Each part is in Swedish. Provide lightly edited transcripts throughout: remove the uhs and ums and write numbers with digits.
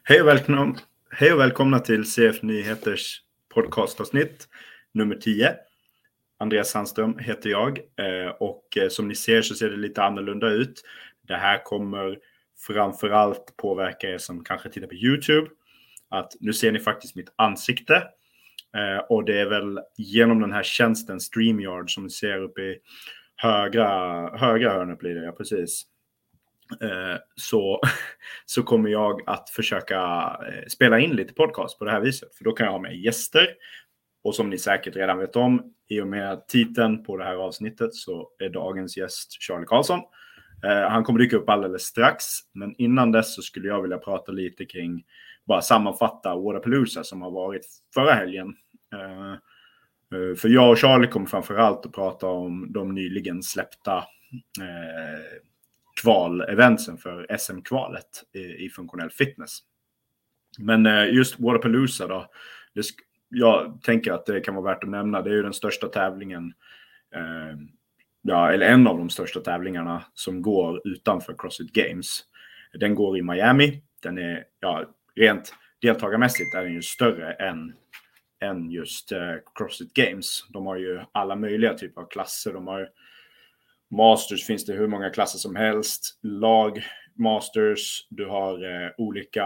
Hej och välkomna till CF Nyheters podcastavsnitt nummer 10. Andreas Sandström heter jag och som ni ser så ser det lite annorlunda ut. Det här kommer framförallt påverka er som kanske tittar på YouTube. Att nu ser ni faktiskt mitt ansikte och det är väl genom den här tjänsten StreamYard som ni ser uppe i högra hörnet blir det, ja precis. Så kommer jag att försöka spela in lite podcast på det här viset. För då kan jag ha med gäster. Och som ni säkert redan vet om, i och med titeln på det här avsnittet så är dagens gäst Charlie Karlsson. Han kommer dyka upp alldeles strax. Men innan dess så skulle jag vilja prata lite kring, bara sammanfatta Wodapalooza som har varit förra helgen. För jag och Charlie kommer framförallt att prata om de nyligen släppta kval-eventsen för SM-kvalet i funktionell fitness. Men just Wodapalooza då, jag tänker att det kan vara värt att nämna. Det är ju den största tävlingen, eller en av de största tävlingarna som går utanför CrossFit Games. Den går i Miami. Den är, rent deltagarmässigt är den ju större än just CrossFit Games. De har ju alla möjliga typer av klasser. De har Masters, finns det hur många klasser som helst. Lag, Masters, du har olika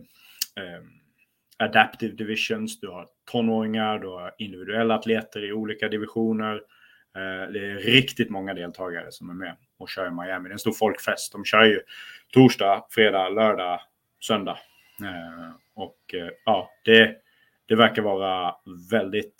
Adaptive Divisions, du har tonåringar, du har individuella atleter i olika divisioner. Det är riktigt många deltagare som är med och kör i Miami. Det är en stor folkfest. De kör ju torsdag, fredag, lördag, söndag. Det verkar vara väldigt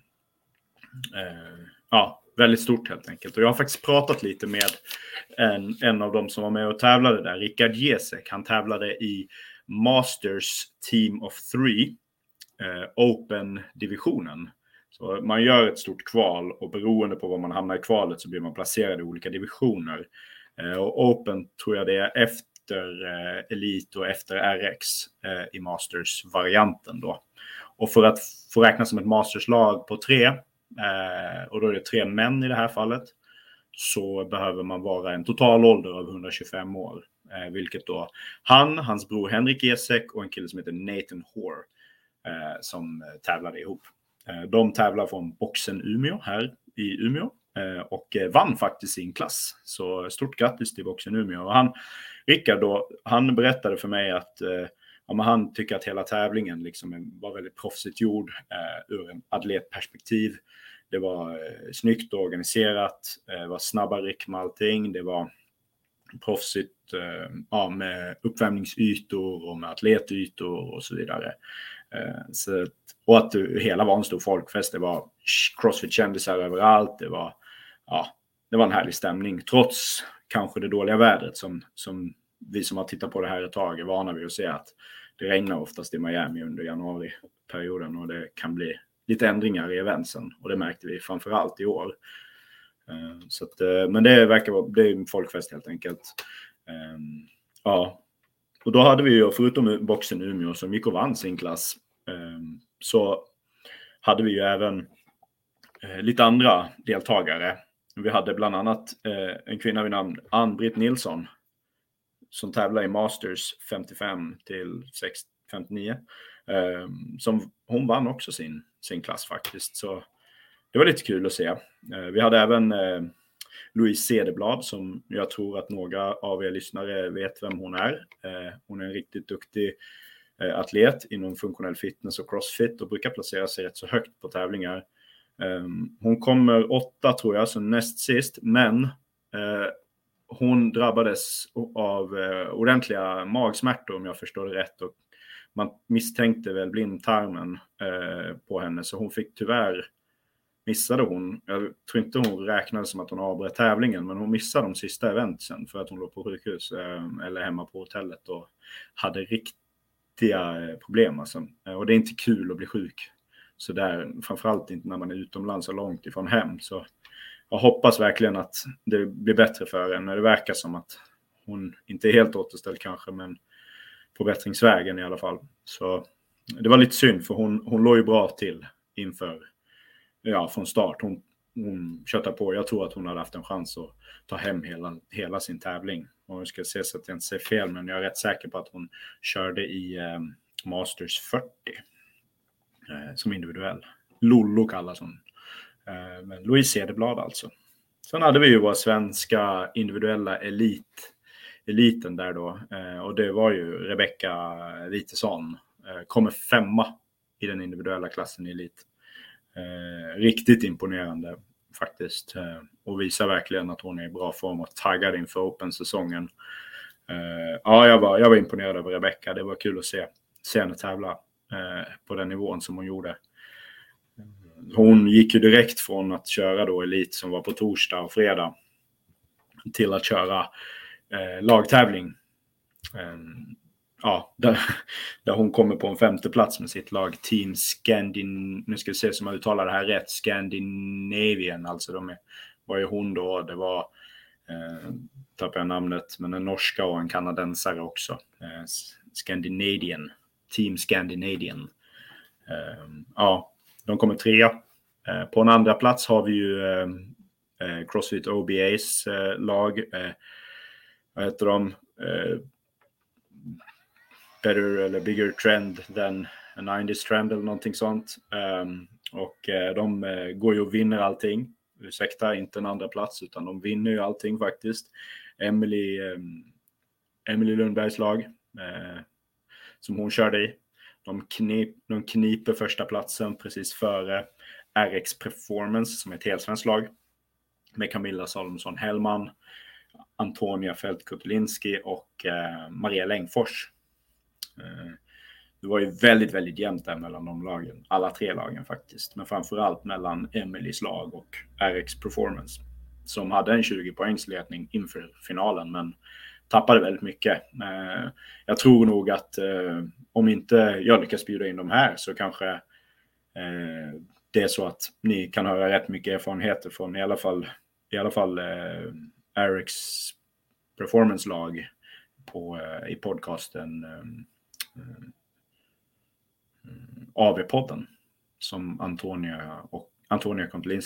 väldigt stort helt enkelt. Och jag har faktiskt pratat lite med en av dem som var med och tävlade där, Rickard Jesek. Han tävlade i Masters Team of 3 Open-divisionen. Så man gör ett stort kval och beroende på var man hamnar i kvalet så blir man placerad i olika divisioner. Och Open tror jag det är efter Elite och efter RX i Masters-varianten då. Och för att få räkna som ett Masters-lag på 3, och då är det 3 män i det här fallet, så behöver man vara en total ålder av 125 år. Vilket då hans bror Henrik Jesek och en kille som heter Nathan Hoare som tävlade ihop. De tävlar från boxen Umeå här i Umeå och vann faktiskt sin klass. Så stort grattis till boxen Umeå. Och Rickard då, han berättade för mig att han tycker att hela tävlingen liksom var väldigt proffsigt gjord ur en atletperspektiv. Det var snyggt och organiserat, det var snabba ryck med allting, det var proffsigt med uppvärmningsytor och med atletytor och så vidare. Och att hela var en stor folkfest, det var CrossFit-kändisar överallt, det var en härlig stämning trots kanske det dåliga vädret som vi som har tittat på det här ett tag är vana vid att se att det regnar oftast i Miami under januari-perioden och det kan bli lite ändringar i eventsen och det märkte vi framförallt i år. Men det är en folkfest helt enkelt. Och då hade vi ju, förutom boxen Umeå som gick och vann sin klass, så hade vi ju även lite andra deltagare. Vi hade bland annat en kvinna vid namn Ann-Britt Nilsson som tävlar i Masters 55 till 59. Som hon vann också sin klass faktiskt. Så det var lite kul att se. Vi hade även Louise Cederblad som jag tror att några av er lyssnare vet vem hon är. Hon är en riktigt duktig atlet inom funktionell fitness och crossfit och brukar placera sig rätt så högt på tävlingar. Hon kommer 8 tror jag, så näst sist, men hon drabbades av ordentliga magsmärtor om jag förstår det rätt och man misstänkte väl blindtarmen på henne så hon fick tyvärr missade hon. Jag tror inte hon räknade som att hon avbröt tävlingen men hon missade de sista eventsen för att hon låg på sjukhus eller hemma på hotellet och hade riktiga problem alltså. Och det är inte kul att bli sjuk. Så där, framförallt inte när man är utomlands och långt ifrån hem. Så jag hoppas verkligen att det blir bättre för henne. Det verkar som att hon inte är helt återställd kanske, men på bättringsvägen i alla fall. Så det var lite synd för hon låg ju bra till inför, från start. Hon köttade på. Jag tror att hon hade haft en chans att ta hem hela sin tävling. Och jag ska se så att jag inte säger fel, men jag är rätt säker på att hon körde i Masters 40 som individuell. Lollo kallas hon. Men Louise Cederblad alltså. Sen hade vi ju vår svenska individuella eliten där då. Och det var ju Rebecca Witesson. Kommer 5:a i den individuella klassen i elit. Riktigt imponerande faktiskt. Och visar verkligen att hon är i bra form och taggad inför Open-säsongen. Ja, jag var imponerad över Rebecca. Det var kul att se henne tävla på den nivån som hon gjorde. Hon gick ju direkt från att köra då elit som var på torsdag och fredag till att köra lagtävling. Ja, där hon kommer på en 5:e plats med sitt lag Team nu ska vi se som jag uttalar det här rätt, Scandinavian, alltså var ju hon då, det var tappar jag namnet, men en norska och en kanadensare också, Team Scandinavian. Ja, de kommer 3:a. På en andra plats har vi ju CrossFit OBAs lag, vad heter de? Better eller bigger trend than a 90s trend eller någonting sånt. Och de går ju och vinner allting. Ursäkta, inte en andra plats, utan de vinner ju allting faktiskt. Emily Lundbergs lag som hon körde i. De kniper första platsen precis före RX Performance som är ett helsvenskt lag. Med Camilla Salomonsson Hellman, Antonia Fält-Kutulinski och Maria Längfors. Det var ju väldigt, väldigt jämnt där mellan de lagen. Alla 3 lagen faktiskt. Men framförallt mellan Emelies lag och RX Performance. Som hade en 20-poängsledning inför finalen. Men tappade väldigt mycket. Jag tror nog att om inte jag lyckas bjuda in de här så kanske det är så att ni kan höra rätt mycket erfarenheter från i alla fall RX Performance lag i podcasten AV-podden som Antonia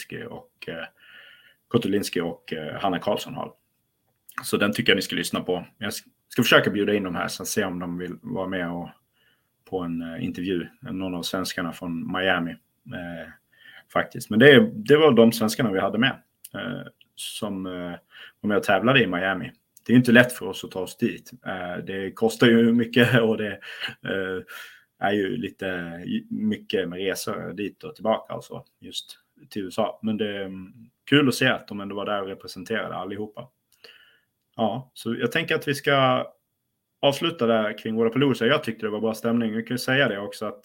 Kutulinski och Hanna Karlsson har. Så den tycker jag ni ska lyssna på. Jag ska försöka bjuda in dem här så se om de vill vara med på en intervju. Någon av svenskarna från Miami faktiskt. Men det var de svenskarna vi hade med som var med och tävlade i Miami. Det är inte lätt för oss att ta oss dit. Det kostar ju mycket och det är ju lite mycket med resor dit och tillbaka alltså, just till USA. Men det är kul att se att de ändå var där och representerade allihopa. Ja, så jag tänker att vi ska avsluta där kring Wodapalooza. Jag tyckte det var bra stämning. Vi kan ju säga det också att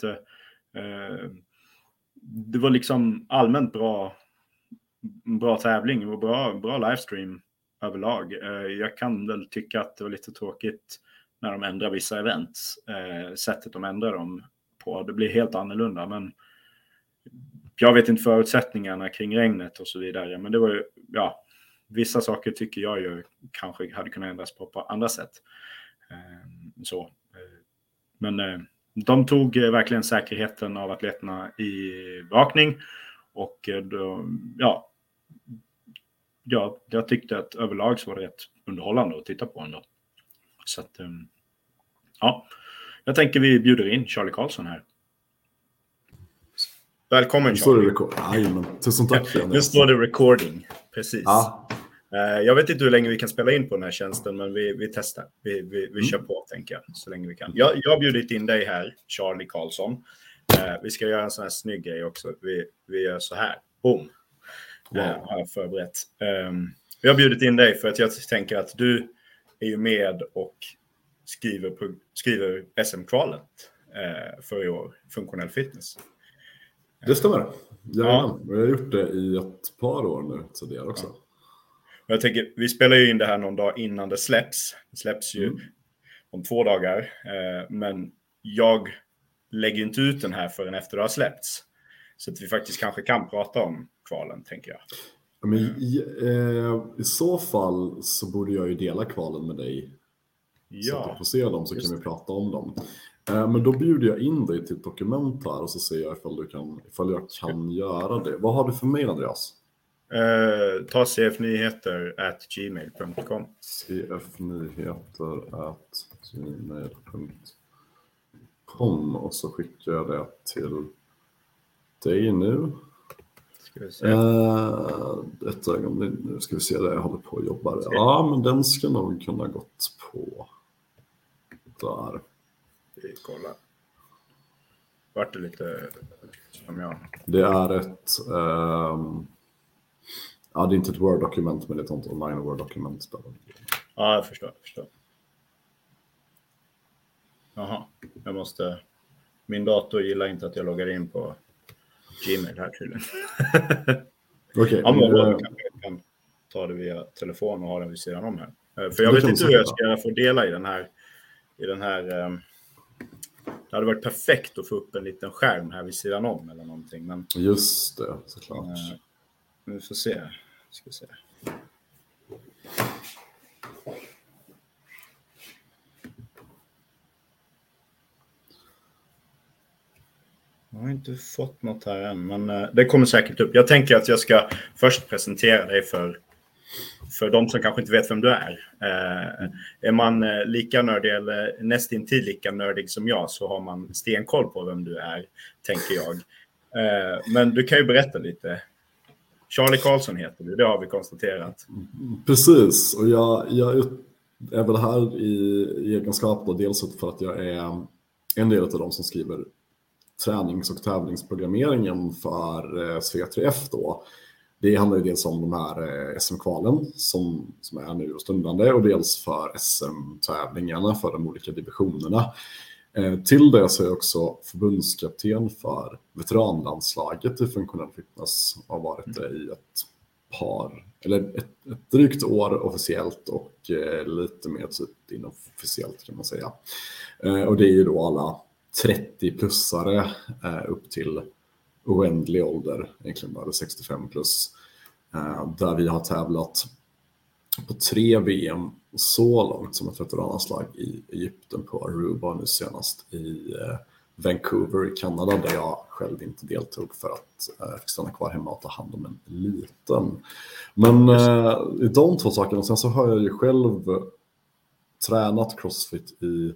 det var liksom allmänt bra tävling och bra livestream överlag. Jag kan väl tycka att det var lite tråkigt när de ändrar vissa events. Sättet de ändrar dem på. Det blir helt annorlunda. Men jag vet inte förutsättningarna kring regnet och så vidare. Men det var ju, ja, vissa saker tycker jag ju kanske hade kunnat ändras på andra sätt. Men de tog verkligen säkerheten av atleterna i vakning. Och jag tyckte att överlag så var det rätt underhållande att titta på ändå. Så att, jag tänker vi bjuder in Charlie Karlsson här. Välkommen Charlie. Tusen tack. Nu står det recording, precis. Ja. Jag vet inte hur länge vi kan spela in på den här tjänsten, men vi testar. Vi kör på, tänker jag, så länge vi kan. Jag har bjudit in dig här, Charlie Karlsson. Vi ska göra en sån här snygg grej också. Vi gör så här. Boom. Har jag förberett. Vi har bjudit in dig för att jag tänker att du är ju med och skriver SM-kvalet för i år, funktionell fitness. Det stämmer. Ja. Jag har gjort det i ett par år nu, så det är också. Ja. Jag tänker, vi spelar ju in det här någon dag innan det släpps. Det släpps ju om 2 dagar. Men jag lägger inte ut den här förrän efter det har släppts. Så att vi faktiskt kanske kan prata om kvalen, tänker jag. Men i så fall så borde jag ju dela kvalen med dig. Ja, så att du får se dem, så kan vi prata om dem. Men då bjuder jag in dig till ett dokument här och så ser jag ifall jag kan göra det. Vad har du för mig, Andreas? Ta cfnyheter@gmail.com. cfnyheter@gmail.com och så skickar jag det till dig nu. Ska vi se. Ett ögonblick, nu ska vi se där jag håller på att jobba. Ja, men den ska nog kunna gått på där. Vi kollar. Vart det lite som jag. Det är ett det är inte ett Word-dokument, men det är ett online Word-dokument. Ja, jag förstår. Jaha, min dator gillar inte att jag loggar in på Gmail här tydligen. Okej. Ja, men då kan ta det via telefon och ha den vid sidan om här. För jag vet inte hur jag ska få dela i den här. Det hade varit perfekt att få upp en liten skärm här vid sidan om eller någonting. Men, just det, såklart. Vi får se. Ska se. Jag har inte fått något här än, men det kommer säkert upp. Jag tänker att jag ska först presentera dig för de som kanske inte vet vem du är. Är man lika nördig eller nästintill lika nördig som jag, så har man stenkoll på vem du är, tänker jag. Men du kan ju berätta lite. Charlie Karlsson heter du, det har vi konstaterat. Precis, och jag är väl här i egenskap då, dels för att jag är en del av de som skriver tränings- och tävlingsprogrammeringen för SV3F då. Det handlar ju dels om de här SM-kvalen som är nu och stundande, och dels för SM-tävlingarna för de olika divisionerna. Till det så är jag också förbundskapten för veteranlandslaget i funktionell fitness och har varit det i ett drygt år officiellt och lite mer typ inofficiellt kan man säga. Och det är ju då alla 30-plussare upp till oändlig ålder, egentligen bara 65 plus, där vi har tävlat på 3 VM så långt som ett veterananslag i Egypten på Aruba, nu senast i Vancouver i Kanada, där jag själv inte deltog för att jag fick stanna kvar hemma och ta hand om en liten. Men i de två sakerna, sen så har jag ju själv tränat CrossFit i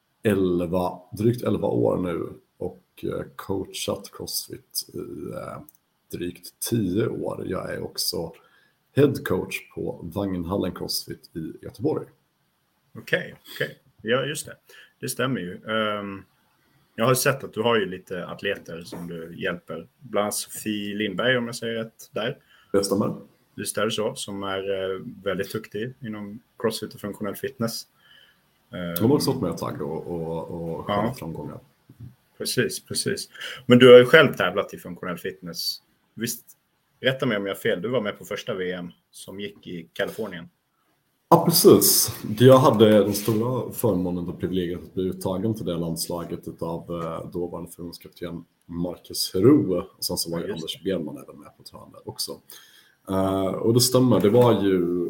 drygt 11 år nu och coachat CrossFit i drygt 10 år. Jag är också head coach på Vagnhallen CrossFit i Göteborg. Okej. Ja, just det. Det stämmer ju. Jag har sett att du har ju lite atleter som du hjälper. Bland annat Sofie Lindberg, om jag säger rätt där. Det stämmer. Visst är det så, som är väldigt duktig inom CrossFit och funktionell fitness. De har också fått med ett tagg och själva framgångar. Precis. Men du har ju själv tävlat i funktionell fitness. Visst, rätta mig om jag har fel. Du var med på första VM som gick i Kalifornien. Ja, precis. Jag hade den stora förmånen och privilegiet att bli uttagen till det landslaget av dåvarande förbundskapten Marcus Hero. Och sen så var ju Anders Bjerman även med på tränaren också. Och det stämmer, det var ju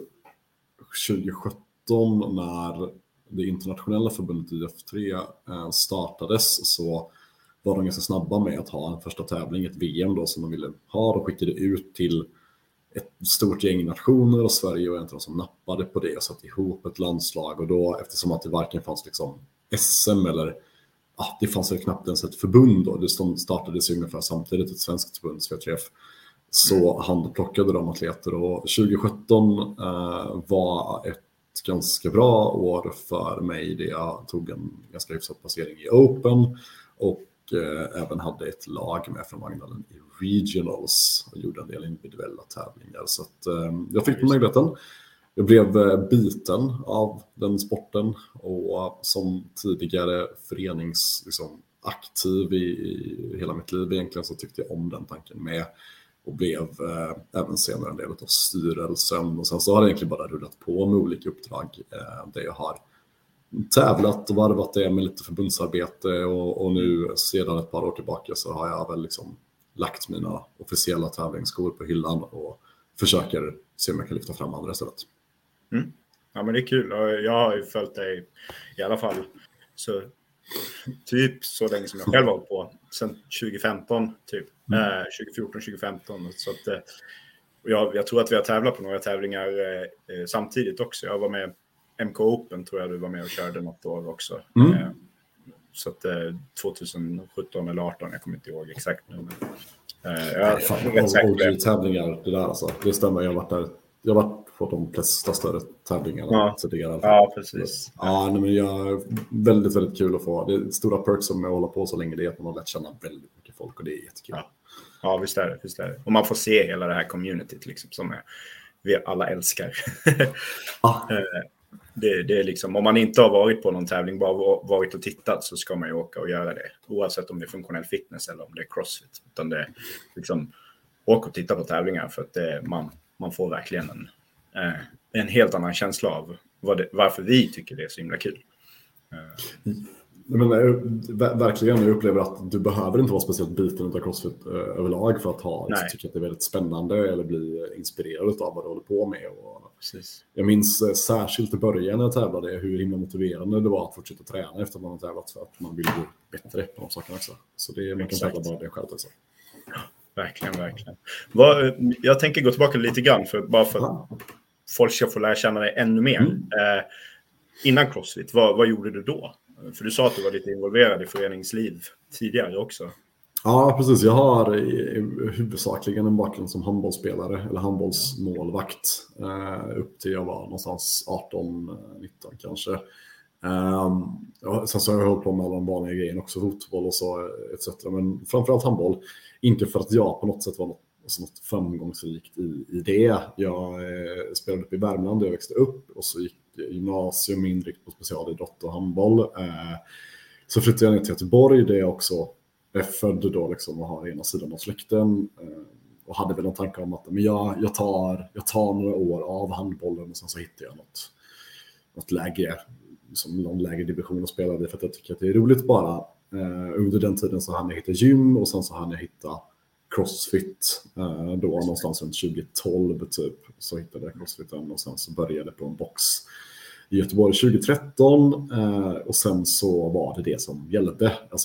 2017 när det internationella förbundet IF3 startades, så var de ganska snabba med att ha en första tävling, ett VM då, som de ville ha. De skickade ut till ett stort gäng nationer och Sverige var en av de som nappade på det och satte ihop ett landslag. Och då, eftersom att det varken fanns liksom SM eller det fanns väl knappt ens ett förbund då, det startades ungefär samtidigt ett svenskt förbund, SV3F, så handplockade de atleter. Och 2017 var ett ganska bra år för mig, där jag tog en ganska hyfsad placering i Open och även hade ett lag med från Vagnhallen i Regionals och gjorde en del individuella tävlingar. Så att, jag fick möjligheten. Jag blev biten av den sporten och som tidigare föreningsaktiv i hela mitt liv egentligen, så tyckte jag om den tanken med och blev även senare en del av styrelsen. Och sen så har det egentligen bara rullat på med olika uppdrag där jag har tävlat och varvat det med lite förbundsarbete och nu sedan ett par år tillbaka så har jag väl liksom lagt mina officiella tävlingsskor på hyllan och försöker se om jag kan lyfta fram andra istället. Ja, men det är kul. Jag har ju följt dig i alla fall så typ så länge som jag själv har på. Sen 2015 typ. 2014-2015. Så att Jag tror att vi har tävlat på några tävlingar samtidigt också. Jag var med MK Open, tror jag du var med och körde något år också. Så att 2017 eller 18, jag kommer inte ihåg exakt nu. OG-tävlingar, det där alltså. Det stämmer, jag har varit där. Jag har varit på de flesta större tävlingarna tidigare. Ja, precis. Ja, men jag väldigt, väldigt kul att få. Det är stora perks som jag håller på så länge, det är att man har lärt känna väldigt mycket folk och det är jättekul. Ja, visst är det. Och man får se hela det här communityt liksom, som vi alla älskar. Det är liksom, om man inte har varit på någon tävling, bara varit och tittat, så ska man ju åka och göra det. Oavsett om det är funktionell fitness eller om det är crossfit. Utan det är liksom, åka och titta på tävlingar för att man får verkligen en helt annan känsla av varför vi tycker det är så himla kul. Men verkligen, jag upplever att du behöver inte vara speciellt biten av CrossFit överlag för att tycka att det är väldigt spännande eller bli inspirerad av vad du håller på med. Precis. Jag minns särskilt i början när jag tävlade hur himla motiverande det var att fortsätta träna efter att man har tävlat, för att man vill bli bättre på de sakerna också. Så man kan tävla bara det själv också. Verkligen. Jag tänker gå tillbaka lite grann bara för att folk ska få lära känna dig ännu mer. Innan CrossFit, vad gjorde du då? För du sa att du var lite involverad i föreningsliv tidigare också. Ja, precis. Jag har huvudsakligen en bakgrund som handbollsspelare eller handbollsmålvakt upp till jag var någonstans 18-19 kanske. Sen så har jag hållit på med alla de vanliga grejerna också, fotboll och så etc. Men framförallt handboll. Inte för att jag på något sätt var något framgångsrikt i det. Jag spelade upp i Värmland där jag växte upp och så gick gymnasium med inrikt på specialidrott och handboll. Så flyttade jag ner till Göteborg där jag också är född då liksom och har ena sidan av släkten. Och hade väl en tanke om att men jag tar några år av handbollen och sen så hittar jag något läge, som någon lägre division att spela i, för att jag tycker att det är roligt bara. Under den tiden så hann jag hitta gym och sen så hann jag hitta CrossFit då någonstans runt 2012 typ, så hittade jag CrossFiten och sen så började på en box i Göteborg 2013 och sen så var det som gällde. Alltså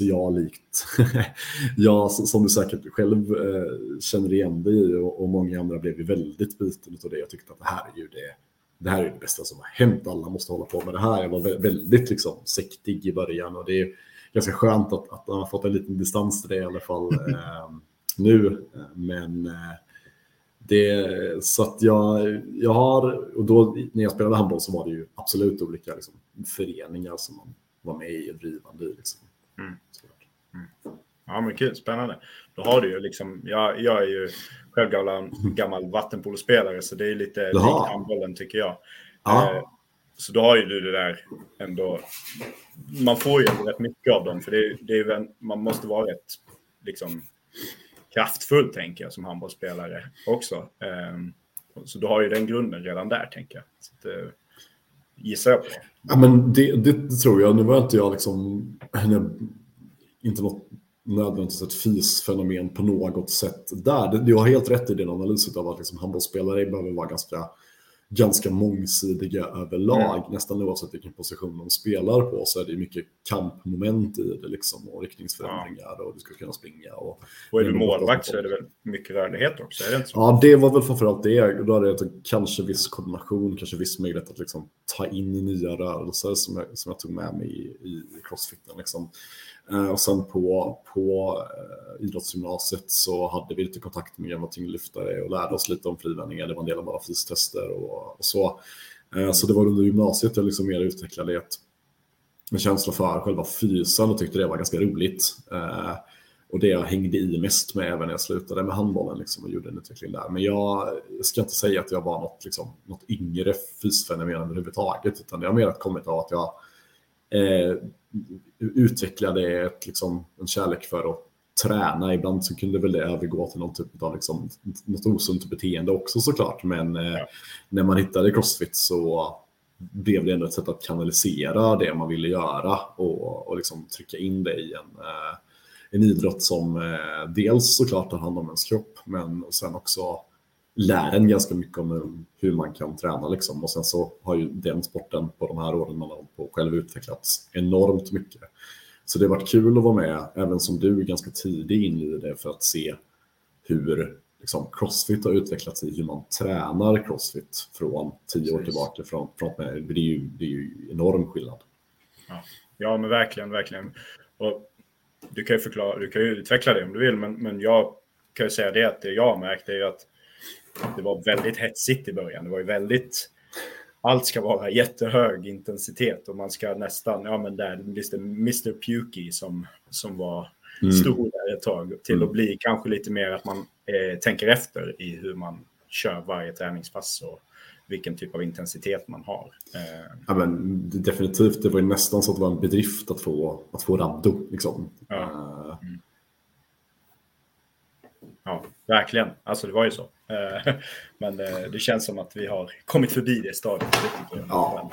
jag som du säkert själv känner igen dig i och många andra blev ju väldigt biten av det. Jag tyckte att det här är det bästa som har hänt. Alla måste hålla på med det här. Jag var väldigt liksom sektig i början och det är ganska skönt att man har fått en liten distans till det i alla fall nu. Men så att jag har, och då när jag spelade handboll så var det ju absolut olika liksom, föreningar som man var med i och drivande i. Liksom. Ja, men kul, spännande. Då har du ju liksom, jag är ju själv gammal vattenpolospelare, så det är lite likt handbollen tycker jag. Så då har ju du det där ändå, man får ju rätt mycket av dem, för det är ju man måste vara rätt liksom kraftfull, tänker jag, som handbollsspelare också. Så du har ju den grunden redan där, tänker jag. Så att, gissar jag på. Ja, men det tror jag. Nu var inte jag liksom inte något nödvändigtvis ett fysfenomen på något sätt där. Du har helt rätt i din analys av att liksom handbollsspelare behöver vara ganska mångsidiga överlag. Nästan oavsett vilken position de spelar på så är det mycket kampmoment i det liksom, och riktningsförändringar och du ska kunna springa. Och är du målvakt så är det väl mycket rörlighet också, är det inte så? Ja, det var väl framförallt det. Då är det kanske viss koordination, kanske viss möjlighet att liksom ta in nya rörelser som jag tog med mig i crossfiten liksom. Och sen på idrottsgymnasiet så hade vi lite kontakt med gamla tyngdlyftare och lärde oss lite om frivändningar. Det var en del av våra fystester och så. Så det var under gymnasiet jag liksom mer utvecklade en känsla för själva fysen och tyckte det var ganska roligt. Och det jag hängde i mest med även när jag slutade med handbollen liksom, och gjorde en utveckling där. Men jag ska inte säga att jag var något yngre fysfenomen överhuvudtaget, utan det har mer kommit av att jag utvecklade en kärlek för att träna. Ibland så kunde väl det övergå till någon typ av något osunt beteende också såklart. Men när man hittade CrossFit så blev det ändå ett sätt att kanalisera det man ville göra och liksom trycka in det i en idrott som dels såklart tar hand om ens kropp, men sen också lär en ganska mycket om hur man kan träna liksom. Och sen så har ju den sporten på de här åren man har på själv utvecklats enormt mycket. Så det har varit kul att vara med, även som du, ganska tidigt in i det för att se hur liksom, CrossFit har utvecklats i hur man tränar CrossFit från 10 år tillbaka. Det är ju enorm skillnad. Ja, men verkligen. Och du kan ju utveckla det om du vill, men jag kan ju säga det att det jag har märkt är att det var väldigt hetsigt i början. Det var ju väldigt, allt ska vara jättehög intensitet och man ska nästan, där det Mr. Pukey som var stor där ett tag, till att bli kanske lite mer att man tänker efter i hur man kör varje träningspass och vilken typ av intensitet man har. Ja, men definitivt, det var ju nästan så att det var en bedrift att få rando liksom. Ja, verkligen. Alltså det var ju så. Men det känns som att vi har kommit förbi det stadiet. Ja,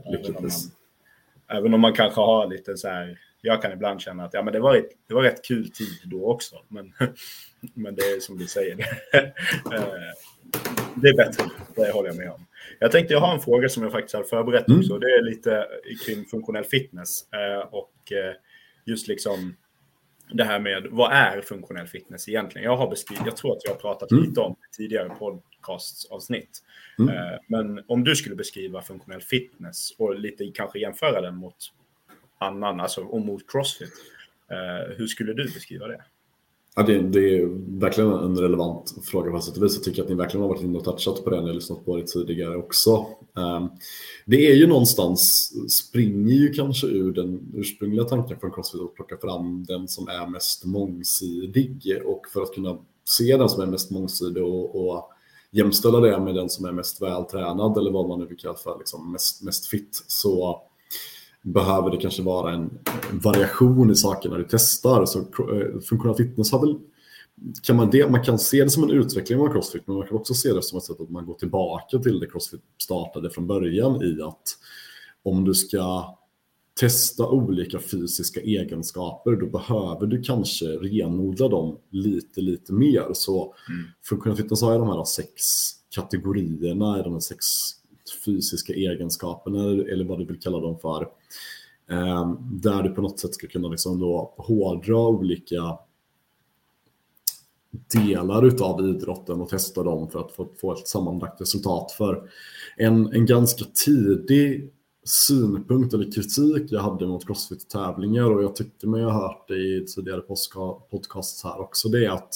även om man kanske har lite så här, jag kan ibland känna att men det var rätt kul tid då också. Men det är som du säger. Det är bättre, det håller jag med om. Jag tänkte jag har en fråga som jag faktiskt har förberett också. Det är lite kring funktionell fitness. Och just liksom det här med vad är funktionell fitness egentligen? Jag tror att jag har pratat lite om tidigare podcastavsnitt. Men om du skulle beskriva funktionell fitness och lite kanske jämföra den mot annan, alltså och mot CrossFit. Hur skulle du beskriva det? Ja, det är verkligen en relevant fråga på sätt och vis. Jag tycker att ni verkligen har varit inne och touchat på den. Jag har lyssnat på det tidigare också. Det är ju någonstans, springer ju kanske ur den ursprungliga tanken från CrossFit att plocka fram den som är mest mångsidig. Och för att kunna se den som är mest mångsidig och jämställa det med den som är mest vältränad eller vad man nu vill kalla för liksom mest fit, så behöver det kanske vara en variation i sakerna du testar. Så funktionell fitness har väl, man kan se det som en utveckling av CrossFit, men man kan också se det som ett sätt att man går tillbaka till det CrossFit startade från början, i att om du ska testa olika fysiska egenskaper, då behöver du kanske renodla dem lite mer. Så funktionell fitness har ju de här 6 kategorierna, de här 6 fysiska egenskaperna eller vad du vill kalla dem för, där du på något sätt ska kunna liksom då hårdra olika delar utav idrotten och testa dem för att få ett sammanlagt resultat. För en ganska tidig synpunkt eller kritik jag hade mot CrossFit-tävlingar, och jag tyckte mig ha hört det i tidigare podcasts här också, det är att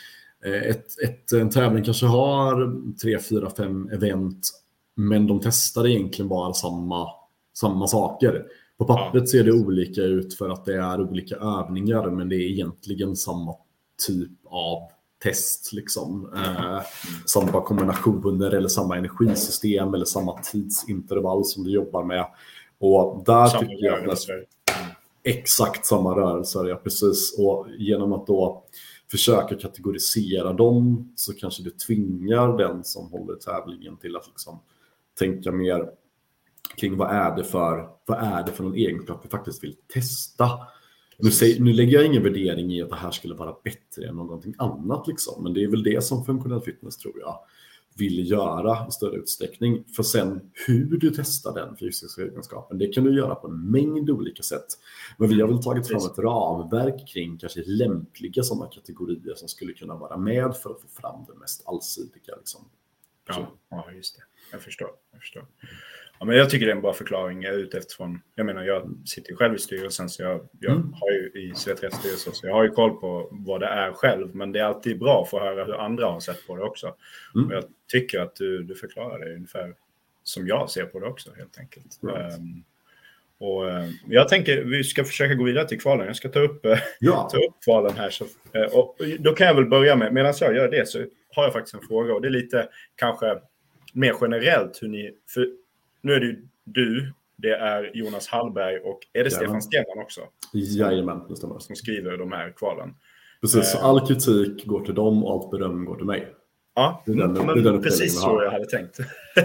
en tävling kanske har 3, 4, 5 event, men de testar egentligen bara samma saker. På pappret ser det olika ut för att det är olika övningar, men det är egentligen samma typ av test liksom. Samma kombinationer eller samma energisystem eller samma tidsintervall som du jobbar med. Och där samma tycker jag att exakt samma rörelser, ja precis. Och genom att då försöka kategorisera dem så kanske du tvingar den som håller tävlingen till att liksom tänka mer kring vad är det för någon egenskap vi faktiskt vill testa. Nu lägger jag ingen värdering i att det här skulle vara bättre än någonting annat liksom, men det är väl det som funktionell fitness tror jag vill göra i större utsträckning. För sen hur du testar den fysiska egenskapen, det kan du göra på en mängd olika sätt. Men vi har väl tagit fram ett ramverk kring kanske lämpliga sådana kategorier som skulle kunna vara med för att få fram den mest allsidiga liksom. Ja, just det. Jag förstår. Ja, men jag tycker det är en bra förklaring. Jag är ute efterifrån. Jag menar, jag sitter ju själv i styrelsen, så jag har ju i Sveträttsstyrelsen, så jag har ju koll på vad det är själv. Men det är alltid bra att få höra hur andra har sett på det också. Och jag tycker att du förklarar det ungefär som jag ser på det också, helt enkelt. Right. Och jag tänker vi ska försöka gå vidare till kvalen. Jag ska ta upp kvalen här. Så, och då kan jag väl börja med, medan jag gör det så har jag faktiskt en fråga. Och det är lite kanske mer generellt hur ni... För nu är det det är Jonas Hallberg och är det Stefan Stenman också? Jajamän, det stämmer. Som skriver de här kvalen. Precis, så all kritik går till dem och allt beröm går till mig. Ja, men precis så jag hade tänkt.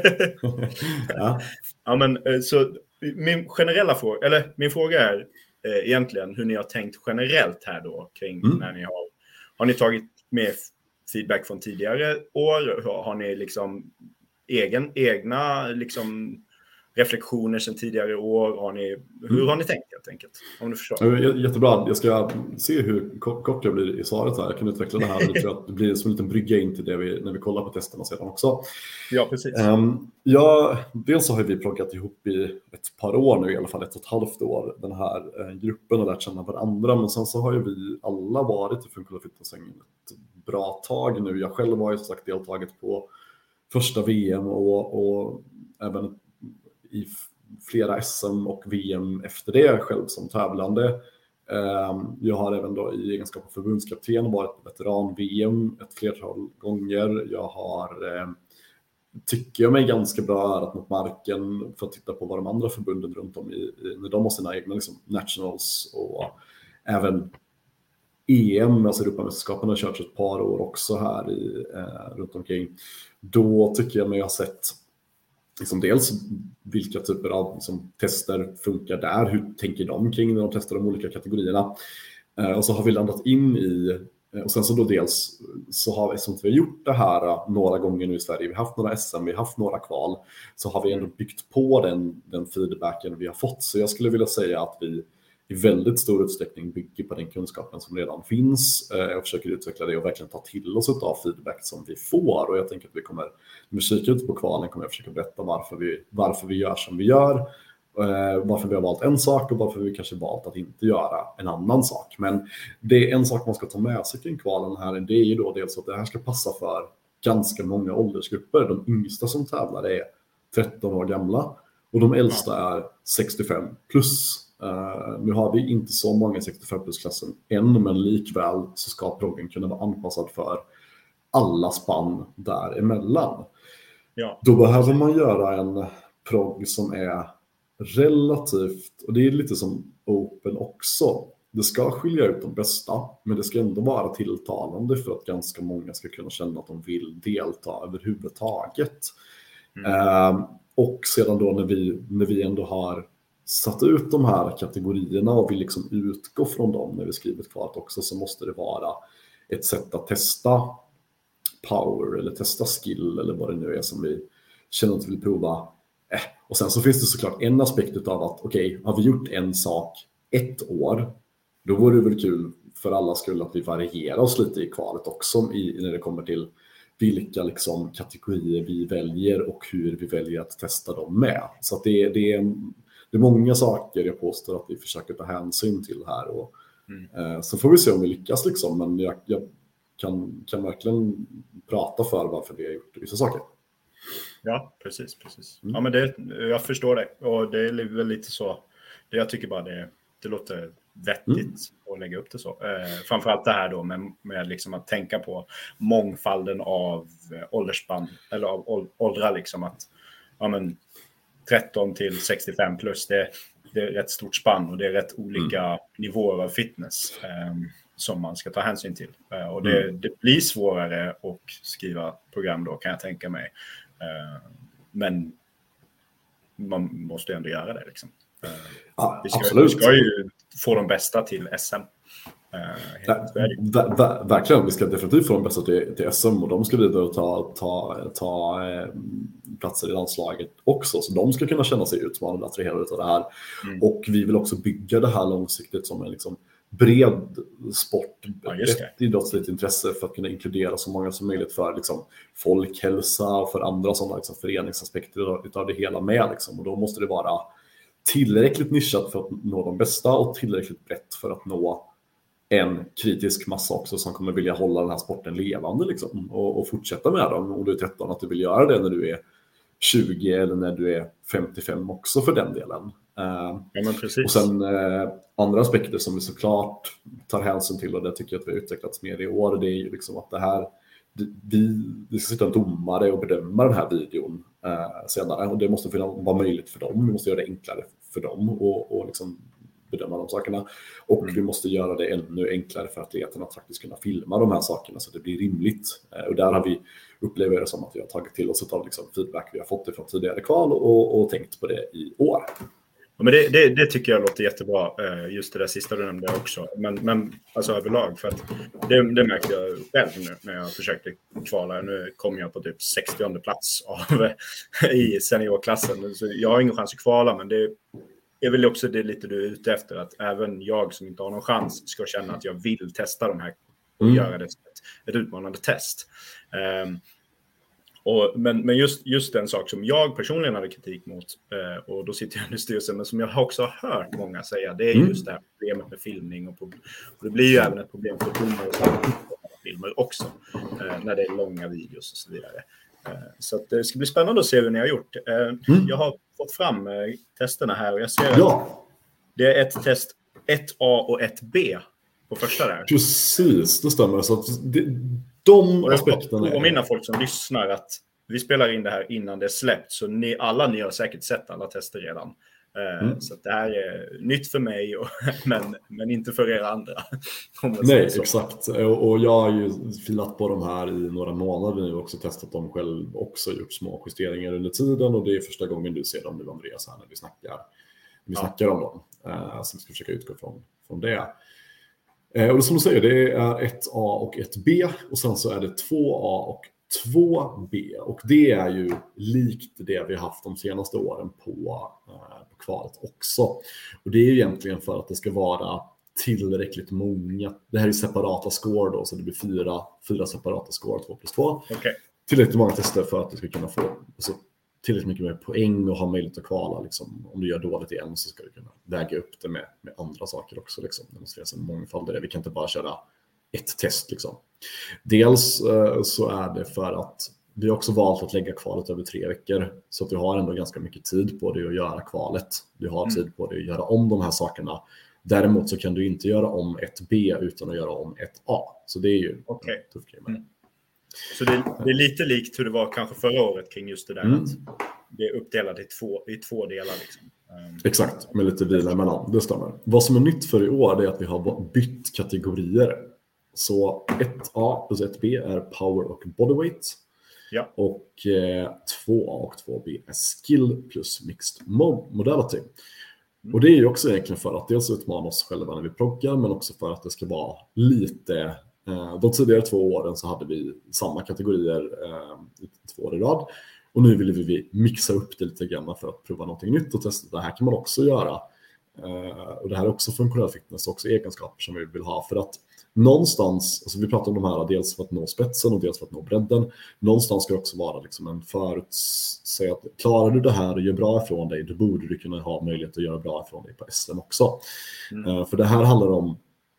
Ja, men så min fråga är egentligen hur ni har tänkt generellt här då kring när ni har ni tagit med feedback från tidigare år? Har ni liksom egna liksom reflektioner sedan tidigare år? Hur har ni tänkt helt enkelt? Om du förstår. Jättebra. Jag ska se hur kort jag blir i svaret här. Jag kan utveckla det här lite, att det blir som en liten brygga in till det när vi kollar på testerna sedan också. Ja, precis. Dels så har vi plockat ihop i ett par år nu, i alla fall 1,5 år, den här gruppen och lärt känna varandra. Men sen så har ju vi alla varit i Functional Fitness-svängen ett bra tag nu. Jag själv har ju som sagt deltagit på första VM och även i flera SM och VM efter det själv som tävlande. Jag har även då i egenskap av förbundskapten varit veteran-VM ett flertal gånger. Jag har, tycker jag mig ganska bra örat mot marken för att titta på vad de andra förbunden runt om när de har sina egna liksom, nationals och även EM, alltså Europamästerskapen har kört ett par år också här runt omkring. Då tycker jag mig ha sett liksom dels vilka typer av liksom, tester funkar där, hur tänker de kring när de testar de olika kategorierna. Och så har vi landat in i, och sen så då dels så har vi, som vi har gjort det här några gånger nu i Sverige, vi har haft några SM, vi har haft några kval, så har vi ändå byggt på den feedbacken vi har fått. Så jag skulle vilja säga att vi i väldigt stor utsträckning bygger på den kunskapen som redan finns och försöker utveckla det och verkligen ta till oss av feedback som vi får. Och jag tänker att vi kommer, när vi kikar ut på kvalen, kommer jag försöka berätta varför vi gör som vi gör, varför vi har valt en sak och varför vi kanske valt att inte göra en annan sak. Men det är en sak man ska ta med sig kring kvalen här, det är ju då dels att det här ska passa för ganska många åldersgrupper. De yngsta som tävlar är 13 år gamla och de äldsta är 65 plus. Nu har vi inte så många 65 plus-klassen än, men likväl så ska proggen kunna vara anpassad för alla spann däremellan. Ja. Då behöver man göra en progg som är relativt, och det är lite som open också, det ska skilja ut de bästa, men det ska ändå vara tilltalande för att ganska många ska kunna känna att de vill delta överhuvudtaget. Och sedan då när vi ändå har satt ut de här kategorierna och vill liksom utgå från dem när vi skrivit kvalet också, så måste det vara ett sätt att testa power eller testa skill eller vad det nu är som vi känner att vi vill prova. Och sen så finns det såklart en aspekt av att okej, har vi gjort en sak ett år, då vore det väl kul för alla skull att vi varierar oss lite i kvalet också när det kommer till vilka liksom kategorier vi väljer och hur vi väljer att testa dem med. Så att det är många saker jag påstår att vi försöker ta hänsyn till här. Och, så får vi se om vi lyckas liksom. Men jag kan verkligen prata för varför vi har gjort vissa saker. Ja, precis. Ja, men jag förstår det. Och det är väl lite så. Jag tycker bara det låter vettigt att lägga upp det så. Framförallt det här då med liksom att tänka på mångfalden av åldersspann eller av åldrar liksom, att ja, men 13 till 65 plus, det är rätt stort spann och det är rätt olika nivåer av fitness som man ska ta hänsyn till. Och det blir svårare att skriva program då, kan jag tänka mig. Men man måste ändå göra det liksom. Vi ska ju få de bästa till SM. Verkligen, vi ska definitivt få de bästa till SM och de ska vidare ta platser i landslaget också, så de ska kunna känna sig utmanade, attraherade av det här. Och vi vill också bygga det här långsiktigt som en liksom bred sport, ett idrottsligt intresse för att kunna inkludera så många som möjligt för liksom folkhälsa och för andra sådana liksom föreningsaspekter utav det hela med liksom. Och då måste det vara tillräckligt nischat för att nå de bästa och tillräckligt brett för att nå en kritisk massa också som kommer vilja hålla den här sporten levande liksom, och fortsätta med dem. Om du är 13, att du vill göra det när du är 20 eller när du är 55 också för den delen. Ja, men precis. Och sen andra aspekter som vi såklart tar hänsyn till, och det tycker jag att vi har utvecklats mer i år, det är ju liksom att det här vi ska sitta en domare och bedöma den här videon senare, och det måste vara möjligt för dem. Vi måste göra det enklare för dem och liksom bedöma de sakerna, och vi måste göra det ännu enklare för atleterna att faktiskt kunna filma de här sakerna så att det blir rimligt. Och där har vi, upplever det som att vi har tagit till oss av liksom feedback vi har fått från tidigare kval och tänkt på det i år. Ja, men det tycker jag låter jättebra, just det där sista du nämnde också. Men alltså överlag, för att det märkte jag själv nu när jag försökte kvala. Nu kom jag på typ 60:e plats i seniorklassen. Så jag har ingen chans att kvala, men det är väl också det lite du är ute efter. Att även jag som inte har någon chans ska känna att jag vill testa de här och göra det ett utmanande test. Men just en sak som jag personligen hade kritik mot, och då sitter jag i styrelsen, men som jag också har hört många säga, det är just det här problemet med filmning. Och det blir ju även ett problem för domare och filmer också, när det är långa videos och så vidare. Så att det ska bli spännande att se hur ni har gjort. Jag har fått fram testerna här och jag ser att det är ett test 1A och 1B på första där. Precis, det stämmer. Så att de aspekterna... Och mina folk som lyssnar att vi spelar in det här innan det är släppt, så ni har säkert sett alla tester redan. Så att det här är nytt för mig, men inte för er andra. Nej, exakt. Och jag har ju filat på de här i några månader nu, också testat dem själv, också gjort små justeringar under tiden, och det är första gången du ser dem nu, Andreas, här när vi snackar om dem. Så vi ska försöka utgå från det. Och det som du säger, det är 1A och 1B, och sen så är det 2A och 2B, och det är ju likt det vi har haft de senaste åren på kvalet också. Och det är ju egentligen för att det ska vara tillräckligt många. Det här är separata score då, så det blir fyra separata score, 2+2. Okay. Tillräckligt många tester för att du ska kunna få tillräckligt mycket mer poäng och ha möjlighet att kvala. Liksom. Om du gör dåligt i en så ska du kunna väga upp det med andra saker också. Liksom. Det måste finnas en mångfald där. Vi kan inte bara köra ett test. Liksom. Dels så är det för att vi har också valt att lägga kvalet över 3 veckor. Så att du har ändå ganska mycket tid på dig att göra kvalet. Du har tid på dig att göra om de här sakerna. Däremot så kan du inte göra om 1B utan att göra om 1A. Så det är ju en tuff grej med. Så det är lite likt hur det var kanske förra året kring just det där att det är uppdelat i två delar. Liksom. Exakt, med lite vila emellan, det stämmer. Vad som är nytt för i år är att vi har bytt kategorier. Så 1A plus 1B är power och bodyweight. Ja. Och 2A och 2B är skill plus mixed modality. Och det är ju också egentligen för att dels utmana oss själva när vi proggar, men också för att det ska vara lite... De tidigare 2 åren så hade vi samma kategorier i 2 år i rad. Och nu vill vi mixa upp det lite grann för att prova någonting nytt och testa. Det här kan man också göra. Och det här är också funktionell fitness och också egenskaper som vi vill ha. För att någonstans, alltså vi pratar om de här dels för att nå spetsen och dels för att nå bredden. Någonstans ska det också vara liksom en förutsäg att klarar du det här och gör bra ifrån dig, då borde du kunna ha möjlighet att göra bra ifrån dig på SM också. För det här handlar om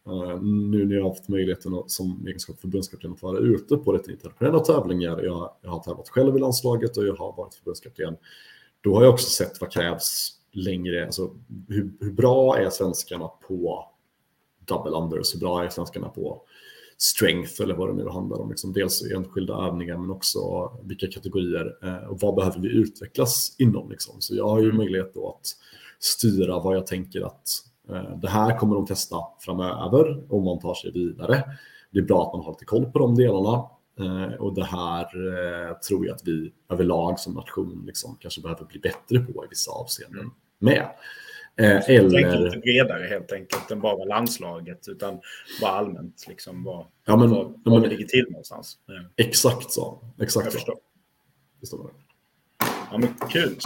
nu när jag har haft möjligheten som egenskap förbundskapten att vara ute på lite internationella tävlingar. Jag har tävlat själv i landslaget och jag har varit förbundskapten. Då har jag också sett vad krävs längre. Alltså hur bra är svenskarna på double unders? Hur bra är svenskarna på strength eller vad det nu handlar om? Liksom dels enskilda övningar men också vilka kategorier och vad behöver vi utvecklas inom? Liksom. Så jag har ju möjlighet då att styra vad jag tänker att det här kommer de testa framöver om man tar sig vidare. Det är bra att man har lite koll på de delarna. Och det här tror jag att vi överlag som nation liksom kanske behöver bli bättre på i vissa avseenden med. Eller lite bredare helt enkelt än bara landslaget utan bara allmänt liksom vad det ligger till någonstans. Exakt så. Exakt så. Det står det. Ja, men kul.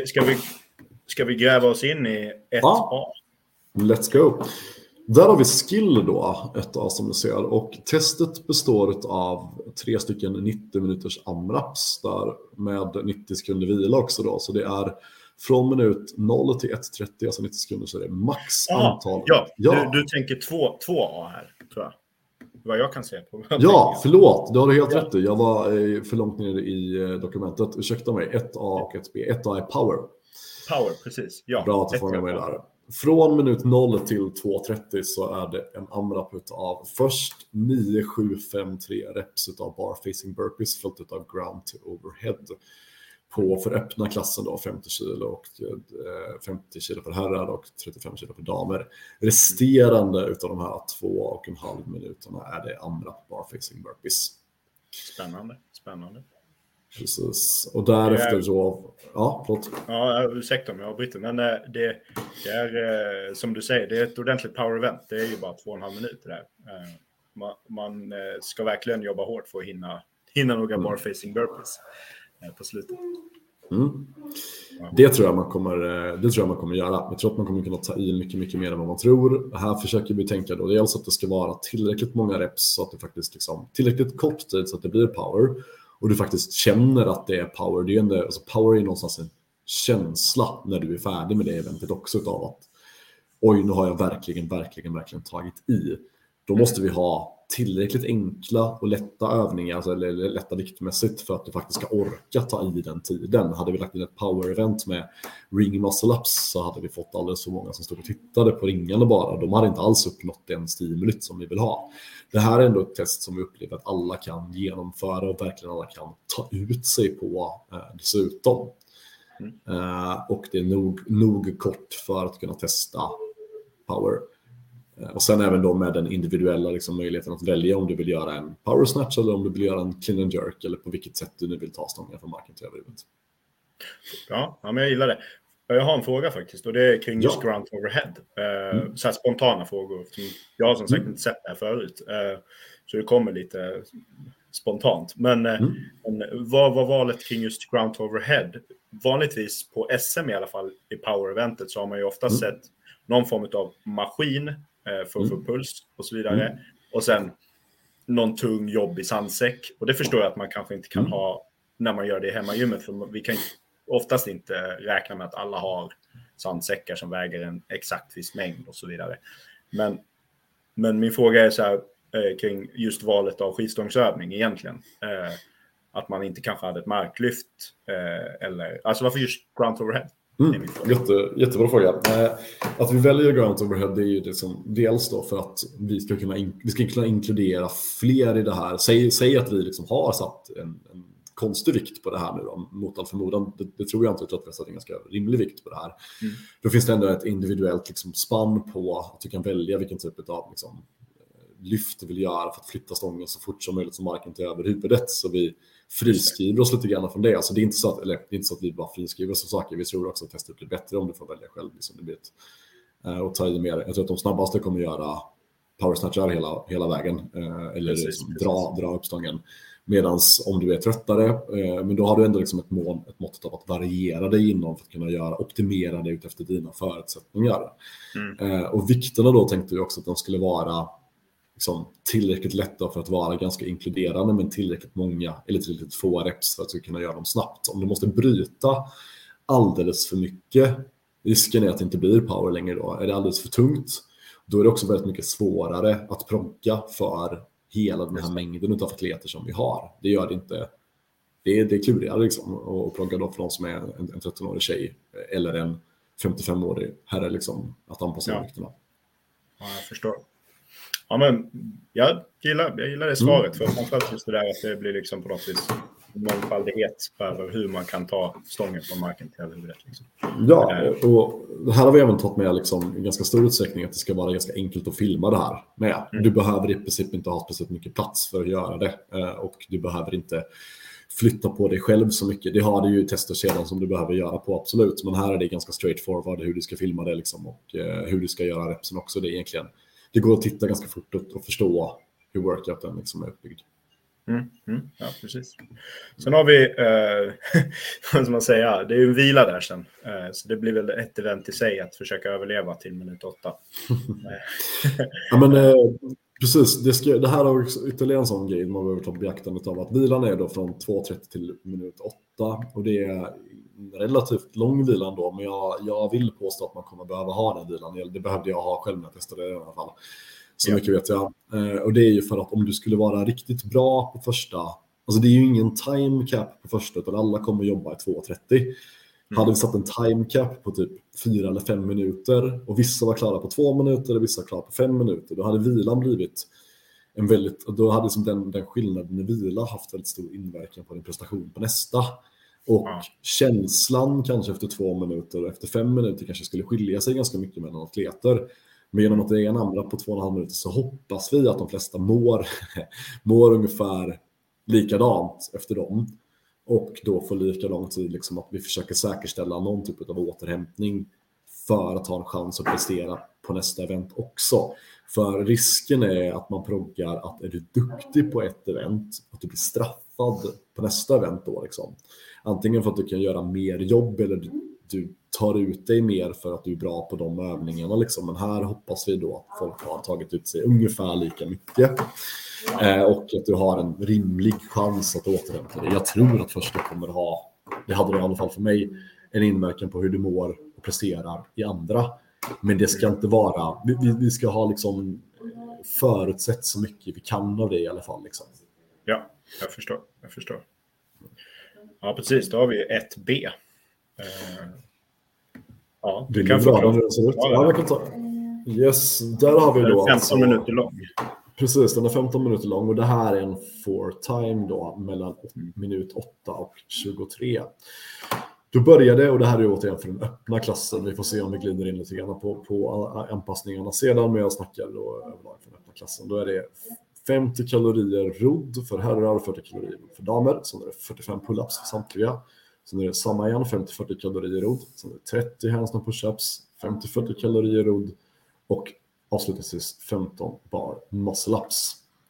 Ska vi gräva oss in i 1A? Let's go. Där har vi skill då, 1A som du ser. Och testet består av 3 stycken 90 minuters AMRAPs där med 90 sekunder vila också då. Så det är från minut 0 till 1.30, alltså 90 sekunder, så är det max antal. Ja. Du tänker 2A här, tror jag. Vad jag kan se på. Ja, förlåt. Du har helt rätt. Jag var för långt ner i dokumentet. Ursäkta mig, 1A och 1B. 1A är power. Power, precis. Ja. Bra att du fångar mig där. Från minut 0 till 2.30 så är det en AMRAP av först 9-7-5-3 reps av bar facing burpees följt av ground to overhead på för öppna klassen då 50 kilo och 50 kilo för herrar och 35 kilo för damer. Resterande utav de här 2,5 minuterna är det AMRAP bar facing burpees. Spännande. Precis. Och därefter så... Ja, förlåt. Ja, ursäkta om jag avbryter. Men det är, som du säger, det är ett ordentligt power-event. Det är ju bara 2,5 minuter där. Man ska verkligen jobba hårt för att hinna några bar-facing burpees på slutet. Det tror jag man kommer göra. Jag tror att man kommer kunna ta i mycket, mycket mer än vad man tror. Här försöker vi tänka då dels att det ska vara tillräckligt många reps så att det faktiskt liksom tillräckligt kort tid så att det blir power. Och du faktiskt känner att det är power. Det är ändå, alltså power är någonstans en känsla när du är färdig med det eventet också utav att oj, nu har jag verkligen tagit i. Då måste vi ha tillräckligt enkla och lätta övningar, alltså, eller lätta viktmässigt för att du faktiskt ska orka ta i den tiden. Hade vi lagt in ett power-event med ring muscle-ups så hade vi fått alldeles så många som stod och tittade på ringarna bara. De hade inte alls uppnått den stimulit som vi vill ha. Det här är ändå ett test som vi upplever att alla kan genomföra och verkligen alla kan ta ut sig på dessutom. Och det är nog kort för att kunna testa power. Och sen även då med den individuella liksom, möjligheten att välja om du vill göra en power snatch eller om du vill göra en clean and jerk eller på vilket sätt du nu vill ta stången från marken till överhuvudet. Ja, men jag gillar det. Jag har en fråga faktiskt och det är kring just ground overhead. Så här spontana frågor. Jag har som sagt inte sett det här förut. Så det kommer lite spontant. Men vad var valet kring just ground overhead? Vanligtvis på SM i alla fall i power-eventet så har man ju ofta sett någon form av maskin för att få puls och så vidare. Och sen någon tung jobb i sandsäck. Och det förstår jag att man kanske inte kan ha när man gör det hemma i gymmet. För vi kan oftast inte räkna med att alla har sandsäckar som väger en exakt viss mängd och så vidare. Men min fråga är så här kring just valet av skivstångsövning egentligen. Att man inte kanske hade ett marklyft eller... Alltså varför just ground overhead? Jättebra fråga. Att vi väljer ground overhead är ju det som dels då för att vi ska kunna inkludera fler i det här. Säg att vi liksom har satt en konstig vikt på det här nu då, mot all förmodan. Det tror jag inte, jag tror att vi har satt en ganska rimlig vikt på det här. Då finns det ändå ett individuellt liksom spann på att du kan välja vilken typ av liksom, lyft du vill göra för att flytta stången så fort som möjligt som marken till över huvudet. Så vi friskriver oss lite grann från det. Alltså det är inte så att vi bara friskriver oss och saker. Vi tror också att testet blir bättre om du får välja själv. Liksom det blir och ta i mer. Jag tror att de snabbaste kommer göra power snatchar hela vägen. Eller liksom dra upp stången. Medan om du är tröttare, men då har du ändå liksom ett mått av att variera dig inom för att kunna optimera dig ut efter dina förutsättningar. Och vikterna då tänkte vi också att de skulle vara liksom tillräckligt lätta för att vara ganska inkluderande men tillräckligt många eller tillräckligt få reps för att kunna göra dem snabbt. Om du måste bryta alldeles för mycket, risken är att det inte blir power längre då. Är det alldeles för tungt, då är det också väldigt mycket svårare att progga för hela den här mängden av atleter som vi har. Det gör det inte. Det är klurigare liksom att progga då för någon som är en 13-årig tjej eller en 55-årig herre liksom att anpassa vikterna. Ja, jag förstår. Ja, men jag gillar det svaret för framförallt just det där att det blir liksom på något vis mångfaldighet över hur man kan ta stången från marken till huvudet. Liksom. Ja, och här har vi även tagit med liksom, i ganska stor utsträckning att det ska vara ganska enkelt att filma det här med. Du behöver i princip inte ha speciellt mycket plats för att göra det och du behöver inte flytta på dig själv så mycket. Det har du ju tester sedan som du behöver göra på, absolut. Men här är det ganska straightforward hur du ska filma det liksom, och hur du ska göra repsen också. Det är egentligen, det går att titta ganska fort och förstå hur workouten liksom är uppbyggd. Ja, precis. Sen har vi, vad ska man säga, det är ju en vila där sen. Så det blir väl ett event i sig att försöka överleva till minut 8. Ja, men precis. Det här har också ytterligare en sån grej man behöver ta beaktandet av att vilan är då från 2.30 till minut 8. Och det är relativt lång vila ändå, men jag vill påstå att man kommer behöva ha den vilan. Det behövde jag ha själv när jag testade det i alla fall. Så mycket vet jag. Och det är ju för att om du skulle vara riktigt bra på första, alltså det är ju ingen time cap på första utan alla kommer jobba i 2.30. Hade vi satt en time cap på typ 4 eller 5 minuter och vissa var klara på 2 minuter och vissa var klara på 5 minuter, då hade vilan blivit då hade som den skillnaden i vila haft väldigt stor inverkan på din prestation på nästa. Och känslan kanske efter 2 minuter och efter 5 minuter kanske skulle skilja sig ganska mycket mellan atleter. Men genom att det är en andra på 2,5 minuter så hoppas vi att de flesta mår ungefär likadant efter dem. och då får lika lång tid liksom att vi försöker säkerställa någon typ av återhämtning för att ha en chans att prestera på nästa event också. För risken är att man proggar att är du duktig på ett event, att du blir straffad på nästa event då liksom. Antingen för att du kan göra mer jobb eller du tar ut dig mer för att du är bra på de övningarna liksom. Men här hoppas vi då att folk har tagit ut sig ungefär lika mycket. Och att du har en rimlig chans att återhämta dig. Jag tror att första kommer ha, det hade det i alla fall för mig, en inverkan på hur du mår och presterar i andra. Men det ska inte vara, vi ska ha liksom förutsett så mycket vi kan av det i alla fall liksom. Ja, jag förstår. Ja, precis. Då har vi 1B. Ja, du kan förklara. Ja, jag kan ta. Yes, där har vi då 15 minuter lång. Precis, den är 15 minuter lång och det här är en for time då mellan minut 8 och 23. Då börjar det, och det här är återigen för den öppna klassen. Vi får se om vi glider in lite grann på anpassningarna sedan, men jag snackar då överlag för den öppna klassen. Då är det 50 kalorier rodd för herrar och 40 kalorier för damer. Sen är det 45 pull-ups för samtliga. Sen är det samma igen, 50-40 kalorier rodd. Sen är det 30 handstand push-ups, 50-40 kalorier rodd och avslutningsvis 15 bar muscle-ups.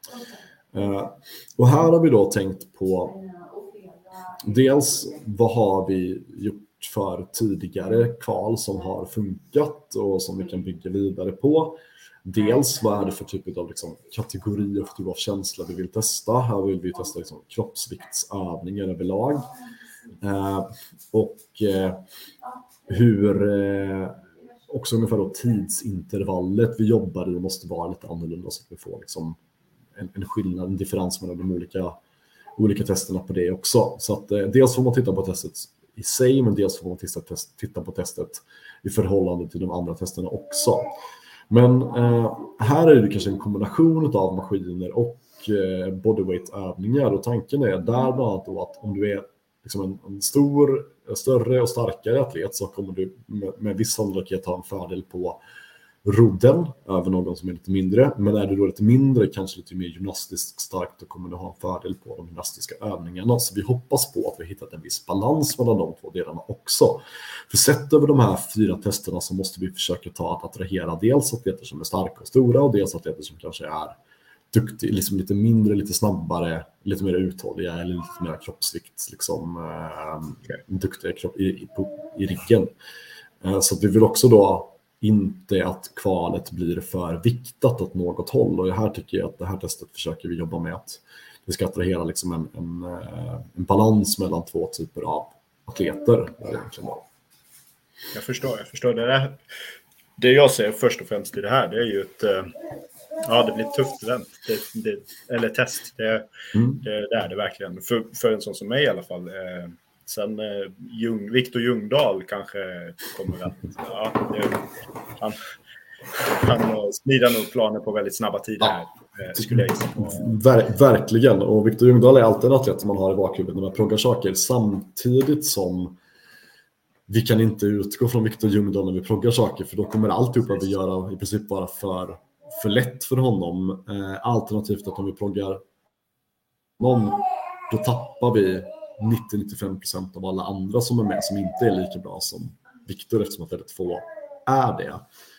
Och här har vi då tänkt på dels vad har vi gjort för tidigare kval som har funkat och som vi kan bygga vidare på. Dels vad är det för typ av liksom kategorier för typ av känsla vi vill testa. Här vill vi testa liksom kroppsviktsövningar överlag. Och hur också ungefär då tidsintervallet vi jobbar i måste vara lite annorlunda så att vi får liksom en skillnad, en differens mellan de olika testerna på det också. Så att dels får man titta på testet i sig, men dels får man titta på testet i förhållande till de andra testerna också. Men här är det kanske en kombination av maskiner och bodyweight-övningar, och tanken är där bland annat då att om du är liksom en större och starkare atlet så kommer du med viss sannolikhet ha en fördel på rodden över någon som är lite mindre. Men är du då lite mindre, kanske lite mer gymnastiskt starkt, då kommer du ha en fördel på de gymnastiska övningarna. Så vi hoppas på att vi hittat en viss balans mellan de två delarna också. För sett över de här 4 testerna så måste vi försöka att attrahera dels atleter som är starka och stora och dels atleter som kanske är duktiga, liksom lite mindre, lite snabbare, lite mer uthålliga eller lite mer kroppsvikt, liksom duktiga i ryggen. Så att vi vill också då inte att kvalet blir för viktat åt något håll, och här tycker jag att det här testet försöker vi jobba med att vi ska attrahera liksom en balans mellan två typer av atleter. Jag förstår det där. Det jag ser först och främst i det här, det är ju ett det blir ett tufft event. Eller test. Det är det verkligen. För en sån som mig i alla fall. Sen Viktor Ljungdahl kanske kommer att... Han smider nog planer på väldigt snabba tider här. Skulle jag gissa på. Verkligen. Och Viktor Ljungdahl är alltid en atlet som man har i bakhuvudet när man proggar saker. Samtidigt som vi kan inte utgå från Viktor Ljungdahl när vi proggar saker, för då kommer alltid vad vi gör i princip vara för lätt för honom. Alternativt att om vi proggar honom, då tappar vi 90-95% av alla andra som är med som inte är lika bra som Viktor, eftersom att väldigt få är det.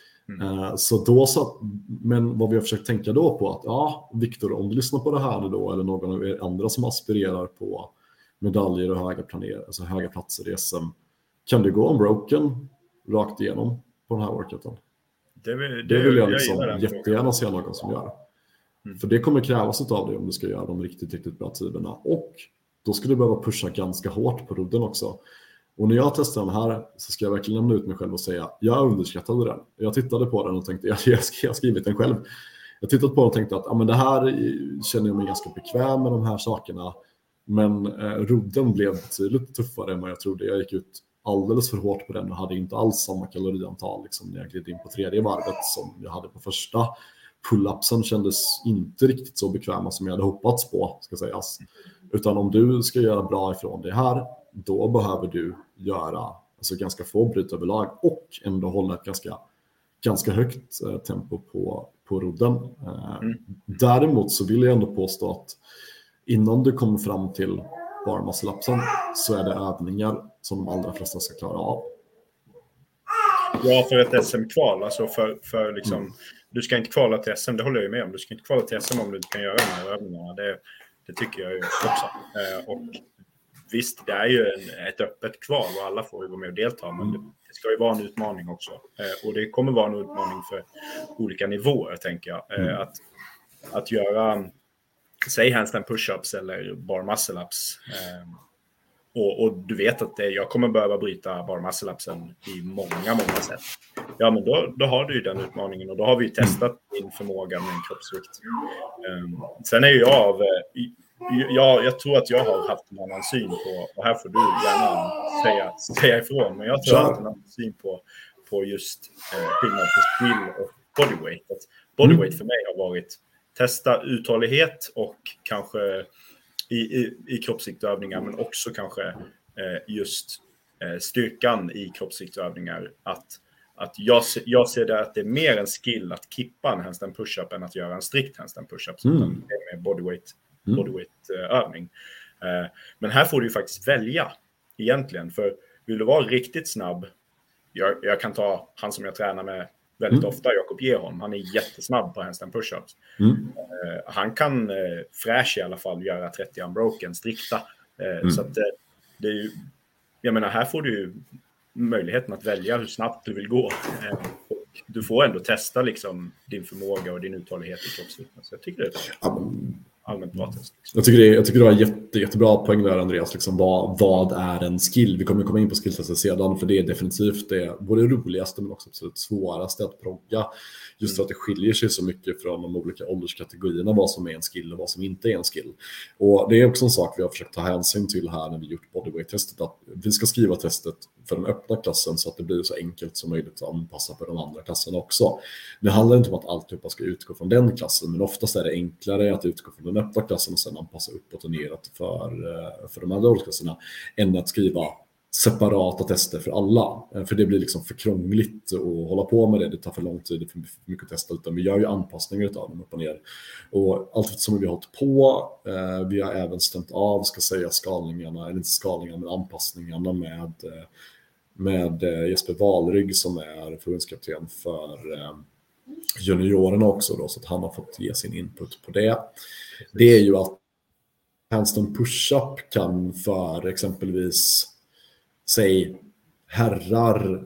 Men vad vi har försökt tänka då på att Viktor, om du lyssnar på det här då, eller någon av er andra som aspirerar på medaljer och höga platser i SM, kan du gå unbroken rakt igenom på den här workouten? Det vill jag liksom jättegärna se någon som gör. För det kommer krävas av dig om du ska göra de riktigt bra tiderna. Och då ska du behöva pusha ganska hårt på rodden också. Och när jag testar den här så ska jag verkligen lämna ut mig själv och säga jag underskattade den. Jag tittade på den och tänkte jag har skrivit den själv. Jag tittade på den och tänkte att men det här känner jag mig ganska bekväm med de här sakerna. Men rodden blev betydligt tuffare än vad jag trodde. Jag gick ut alldeles för hårt på den och hade inte alls samma kaloriantal liksom, när jag gled in på tredje varvet som jag hade på första. Pull-upsen kändes inte riktigt så bekväma som jag hade hoppats på, ska sägas. Utan om du ska göra bra ifrån det här, då behöver du göra ganska få bryt överlag och ändå hålla ett ganska högt tempo på rodden. Däremot så vill jag ändå påstå att innan du kommer fram till bar muscle-upsen så är det övningar som de allra flesta ska klara av. Ja, för ett SM-kval. Alltså för liksom, du ska inte kvala till SM, det håller jag ju med om. Du ska inte kvala till SM om du inte kan göra de här övningarna. Det tycker jag ju också. Och visst, det är ju ett öppet kval och alla får ju gå med och delta. Men det ska ju vara en utmaning också. Och det kommer vara en utmaning för olika nivåer, tänker jag. Att göra, säg handstand push-ups eller bar muscle-ups. Och du vet att jag kommer behöva bryta bar muscle-upsen i många sätt. Ja, men då har du ju den utmaningen. Och då har vi testat din förmåga med en kroppsvikt. Sen är ju jag tror att jag har haft en annan syn på, och här får du gärna säga ifrån, men jag tror att jag har haft en annan syn på just skillnad på skill och bodyweight. Att bodyweight för mig har varit testa uthållighet och kanske i kroppsviktövningar, men också kanske just styrkan i kroppsviktövningar. Att jag ser det att det är mer en skill att kippa en handstand push-up än att göra en strikt handstand push-up. Så det är med bodyweight-övning. Men här får du ju faktiskt välja egentligen. För vill du vara riktigt snabb, jag kan ta han som jag tränar med väldigt ofta, Jakob Gerholm. Han är jättesnabb på handstand push-ups. Han kan fräsch i alla fall göra 30 unbroken strikta. Så att det är ju, jag menar, här får du ju möjligheten att välja hur snabbt du vill gå. Och du får ändå testa liksom din förmåga och din uthållighet i kroppsvikten. Så jag tycker det är allmänt bra test. Jag tycker det var jättebra poäng där, Andreas. Liksom, vad är en skill? Vi kommer komma in på skilltestet sedan, för det är definitivt det både roligaste men också absolut svåraste att progga. Just för att det skiljer sig så mycket från de olika ålderskategorierna, vad som är en skill och vad som inte är en skill. Och det är också en sak vi har försökt ta hänsyn till här när vi gjort bodyweight-testet, att vi ska skriva testet för den öppna klassen så att det blir så enkelt som möjligt att anpassa på de andra klasserna också. Det handlar inte om att alltihopa ska utgå från den klassen, men oftast är det enklare att utgå från den öppna klassen och sedan anpassa uppåt och neråt för de andra åldersklasserna än att skriva separata tester för alla. För det blir liksom för krångligt att hålla på med det. Det tar för lång tid, för mycket att testa. Utan vi gör ju anpassningar av dem upp och ner. Och allt som vi har hållit på, vi har även stämt av, ska säga, skalningarna, eller inte skalningarna, men anpassningarna med Jesper Wahlrygg som är förbundskapten för juniorerna också då, så att han har fått ge sin input på det. Det är ju att handstand push-up kan för exempelvis säg herrar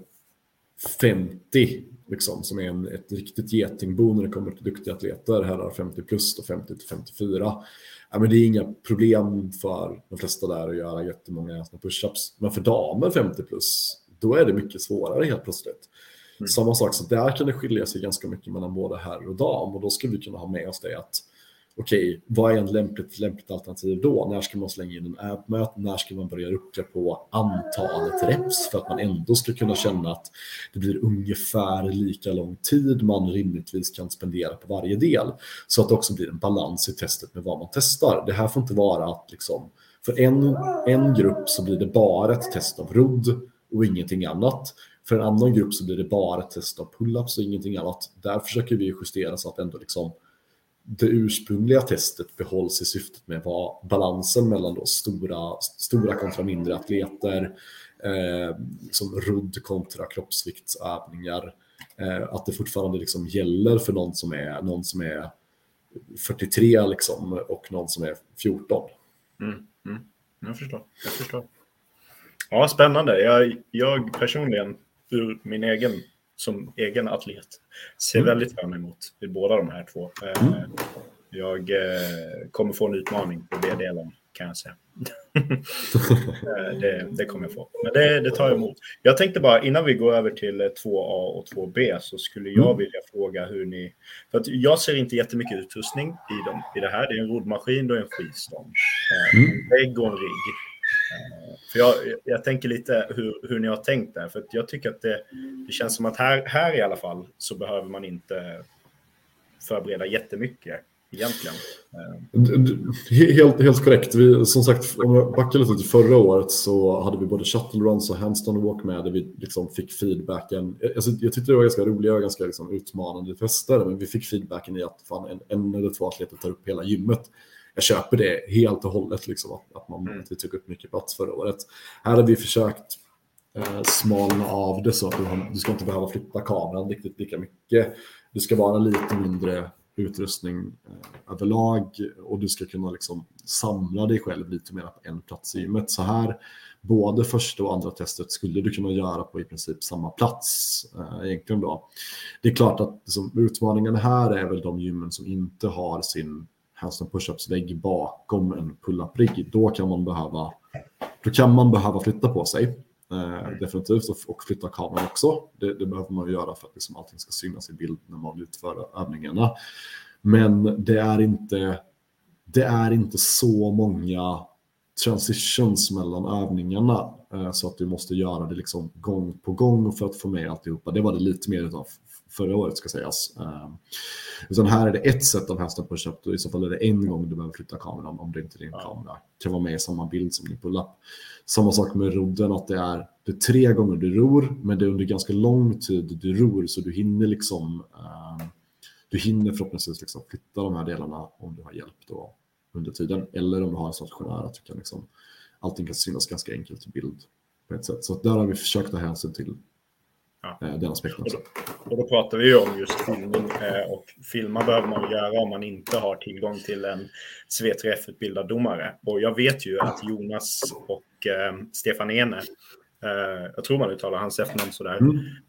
50 liksom, som är ett riktigt getingbo när det kommer till duktiga atleter, herrar 50 plus och 50 till 54. Ja, men det är inga problem för de flesta där att göra jättemånga push-ups. Men för damer 50 plus, då är det mycket svårare helt plötsligt. Samma sak, så där kan det skilja sig ganska mycket mellan både herr och dam. Och då ska vi kunna ha med oss det att okej, vad är en lämpligt alternativ då? När ska man slänga in en app-möte? När ska man börja rucka på antalet reps för att man ändå ska kunna känna att det blir ungefär lika lång tid man rimligtvis kan spendera på varje del. Så att det också blir en balans i testet med vad man testar. Det här får inte vara att liksom, för en grupp så blir det bara ett test av rodd och ingenting annat. För en annan grupp så blir det bara ett test av pull-ups och ingenting annat. Där försöker vi justera så att ändå liksom det ursprungliga testet behålls i syftet med vad balansen mellan då stora kontra mindre atleter, som rodd kontra kroppsviktsövningar, att det fortfarande liksom gäller för någon som är 43 liksom, och någon som är 14. Jag förstår. Ja, spännande. Jag personligen ur min egen atlet ser väldigt fram emot i båda de här två. Jag kommer få en utmaning på det delen, kan jag säga. det kommer jag få. Men det tar jag emot. Jag tänkte bara, innan vi går över till 2A och 2B, så skulle jag vilja fråga hur ni... För att jag ser inte jättemycket utrustning i det här. Det är en roddmaskin, då är en skivstång. En vägg och en rigg. För jag tänker lite hur ni har tänkt där. För att jag tycker att det känns som att här i alla fall så behöver man inte förbereda jättemycket egentligen. Helt korrekt. Som sagt, om jag backar lite till förra året så hade vi både shuttle runs och handstand walk med, där vi liksom fick feedbacken. Alltså, jag tyckte det var ganska roliga och ganska liksom utmanande tester, men vi fick feedbacken i att fan, en eller två atleter tar upp hela gymmet. jag köper det helt och hållet liksom, att vi tog upp mycket plats förra året. Här har vi försökt smalna av det så att du ska inte behöva flytta kameran riktigt lika mycket. Det ska vara lite mindre utrustning överlag och du ska kunna liksom samla dig själv lite mer på en plats i gymmet. Så här, både första och andra testet skulle du kunna göra på i princip samma plats egentligen då. Det är klart att liksom, utmaningen här är väl de gymmen som inte har sin handstand push-ups-vägg bakom en pull-up-rigg. Då kan man behöva flytta på sig. Definitivt, och flytta kameran också. Det behöver man göra för att liksom allting ska synas i bild när man utför övningarna. Men det är inte så många transitions mellan övningarna så att du måste göra det liksom gång på gång för att få med alltihopa. Det var det lite mer utav förra året ska sägas. Utan här är det ett sätt av handstand push-up och i så fall är det en gång du behöver flytta kameran om det inte är din kamera kan vara med i samma bild som din pull-up. Samma sak med rodden, att det är 3 gånger du ror, men det är under ganska lång tid du ror så du hinner liksom du hinner förhoppningsvis liksom flytta de här delarna om du har hjälp då under tiden, eller om du har en stationär att du kan liksom, allting kan synas ganska enkelt i bild på ett sätt. Så där har vi försökt ta hänsyn till den aspekten också. Och då pratar vi ju om just filmning och filma behöver man göra om man inte har tillgång till en C3F-utbildad domare. Och jag vet ju att Jonas och Stefan Ene, jag tror man uttalar hans efternamn sådär,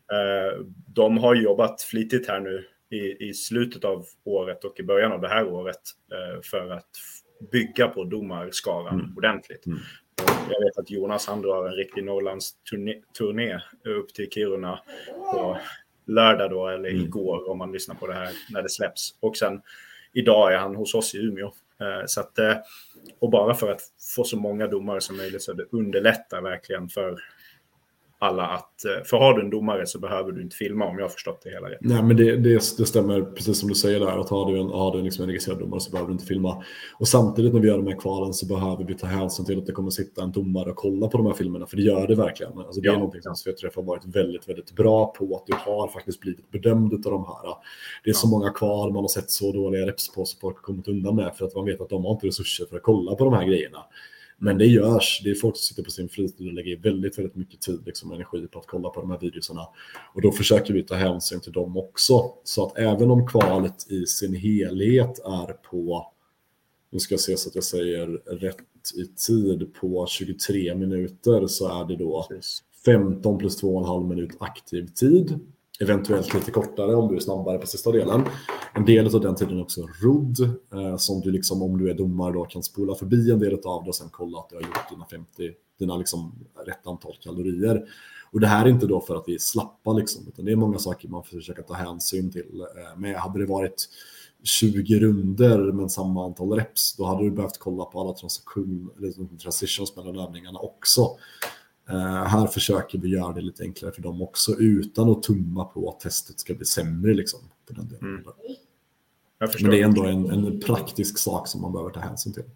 de har jobbat flitigt här nu i slutet av året och i början av det här året för att bygga på domarskaran ordentligt. Jag vet att Jonas han drar en riktig Norrlands turné upp till Kiruna på lördag då, eller igår om man lyssnar på det här när det släpps. Och sen idag är han hos oss i Umeå. Så att, och bara för att få så många domare som möjligt så det underlättar verkligen för alla att, för har du en domare så behöver du inte filma om jag har förstått det hela rätt. Nej, men det stämmer precis som du säger där, att har du liksom en registrerad domare så behöver du inte filma. Och samtidigt när vi gör de här kvalen så behöver vi ta hänsyn till att det kommer sitta en domare och kolla på de här filmerna, för det gör det verkligen. Alltså det är någonting som C3F har varit väldigt, väldigt bra på, att du har faktiskt blivit bedömd av de här. Det är så många kval man har sett så dåliga reps på så folk har kommit undan med för att man vet att de har inte resurser för att kolla på de här grejerna. Men det görs, det är folk som sitter på sin fritid och lägger väldigt, väldigt mycket tid liksom, energi på att kolla på de här videorna. Och då försöker vi ta hänsyn till dem också. Så att även om kvalet i sin helhet är på, nu ska jag se så att jag säger rätt i tid, på 23 minuter så är det då 15 plus 2,5 minut aktiv tid. Eventuellt lite kortare om du är snabbare på sista delen. En del av den tiden också rodd, som du liksom, om du är domare då kan spola förbi en del av det och sen kolla att du har gjort dina liksom rätt antal kalorier. Och det här är inte då för att vi är slappa liksom, utan det är många saker man försöker ta hänsyn till. Men hade det varit 20 runder med samma antal reps, då hade du behövt kolla på alla transitions mellan övningarna också. Här försöker vi göra det lite enklare för dem också utan att tumma på att testet ska bli sämre liksom, på den delen. Men det är ändå en praktisk sak som man behöver ta hänsyn till.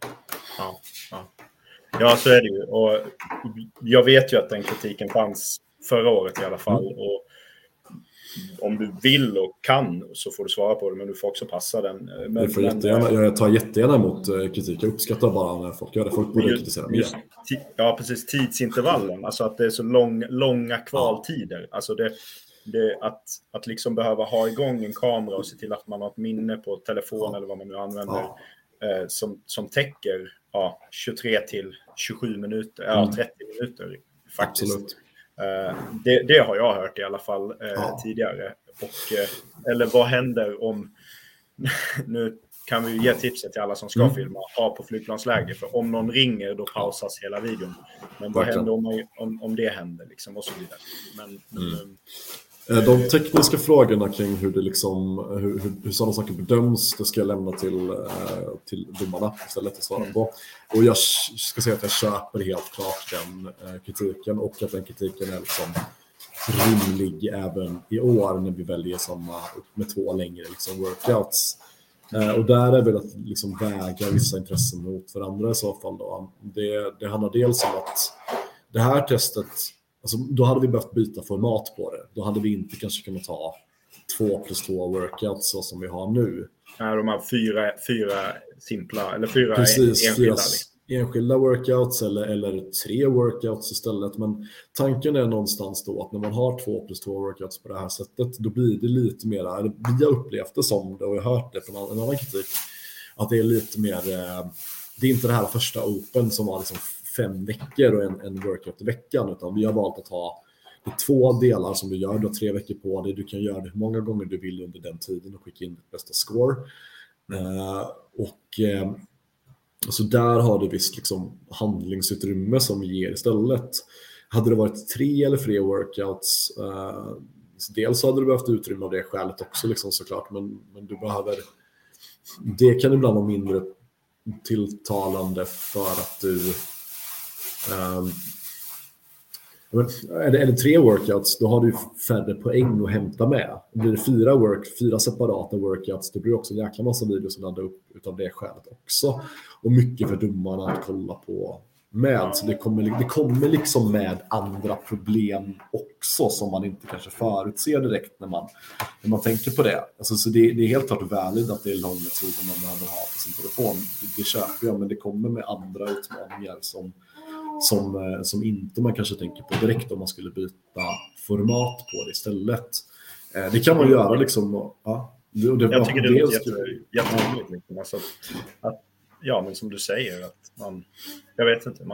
Ja, så är det ju. Och jag vet ju att den kritiken fanns förra året i alla fall. Och om du vill och kan så får du svara på det, men du får också passa den. Jag tar jättegärna emot kritik. Jag uppskattar bara när folk gör det. Folk borde kritisera mer. Ja, precis. Tidsintervallen. Alltså att det är så långa kvaltider. Alltså att liksom behöva ha igång en kamera och se till att man har ett minne på telefon eller vad man nu använder som täcker 23 till 27 minuter, 30 minuter faktiskt. Absolut. Det har jag hört i alla fall tidigare. Och, eller vad händer om nu kan vi ge tipset till alla som ska filma, ha på flygplansläge, för om någon ringer då pausas hela videon. Men vad händer om det händer liksom, och så vidare. De tekniska frågorna kring hur det liksom, hur sådana saker bedöms, det ska jag lämna till domarna istället att svara på. Och jag ska säga att jag köper helt klart den kritiken, och att den kritiken är liksom rimlig även i år när vi väljer samma med 2 längre liksom workouts. Och där är väl att liksom väga vissa intressen mot varandra i så fall då. Det handlar dels om att det här testet, alltså, då hade vi behövt byta format på det. Då hade vi inte kanske kunnat ta 2+2 workouts så som vi har nu. Ja, de har fyra simpla, eller fyra Precis, enskilda. Enskilda workouts eller 3 workouts istället. Men tanken är någonstans då att när man har 2+2 workouts på det här sättet, då blir det lite mer, vi har upplevt det som det och jag har hört det från en annan kritik, att det är lite mer, det är inte det här första open som var liksom 5 veckor och en workout i veckan, utan vi har valt att ha 2 delar som du gör. Du har 3 veckor på dig. Du kan göra det hur många gånger du vill under den tiden och skicka in ditt bästa score. Så där har du visst liksom handlingsutrymme som vi ger istället. Hade det varit 3 eller fler workouts, dels hade du behövt utrymme av det skälet också liksom, såklart, men du behöver, det kan ibland vara mindre tilltalande för att du är det 3 workouts, då har du färre poäng att hämta med. Blir det 4 separata workouts, då blir det också en jäkla massa videos som laddar upp utav det skälet också. Och mycket för domarna att kolla på med. Så det kommer liksom med andra problem också som man inte kanske förutser direkt när man tänker på det. Alltså, så det är helt klart valid att det är lång tid man behöver ha på sin telefon. Det köper jag, men det kommer med andra utmaningar som inte man kanske tänker på direkt om man skulle byta format på det istället. Det kan man göra liksom. Ja, jag tycker det låter jätteroligt. Liksom. Alltså, ja, men som du säger, att man, jag vet inte,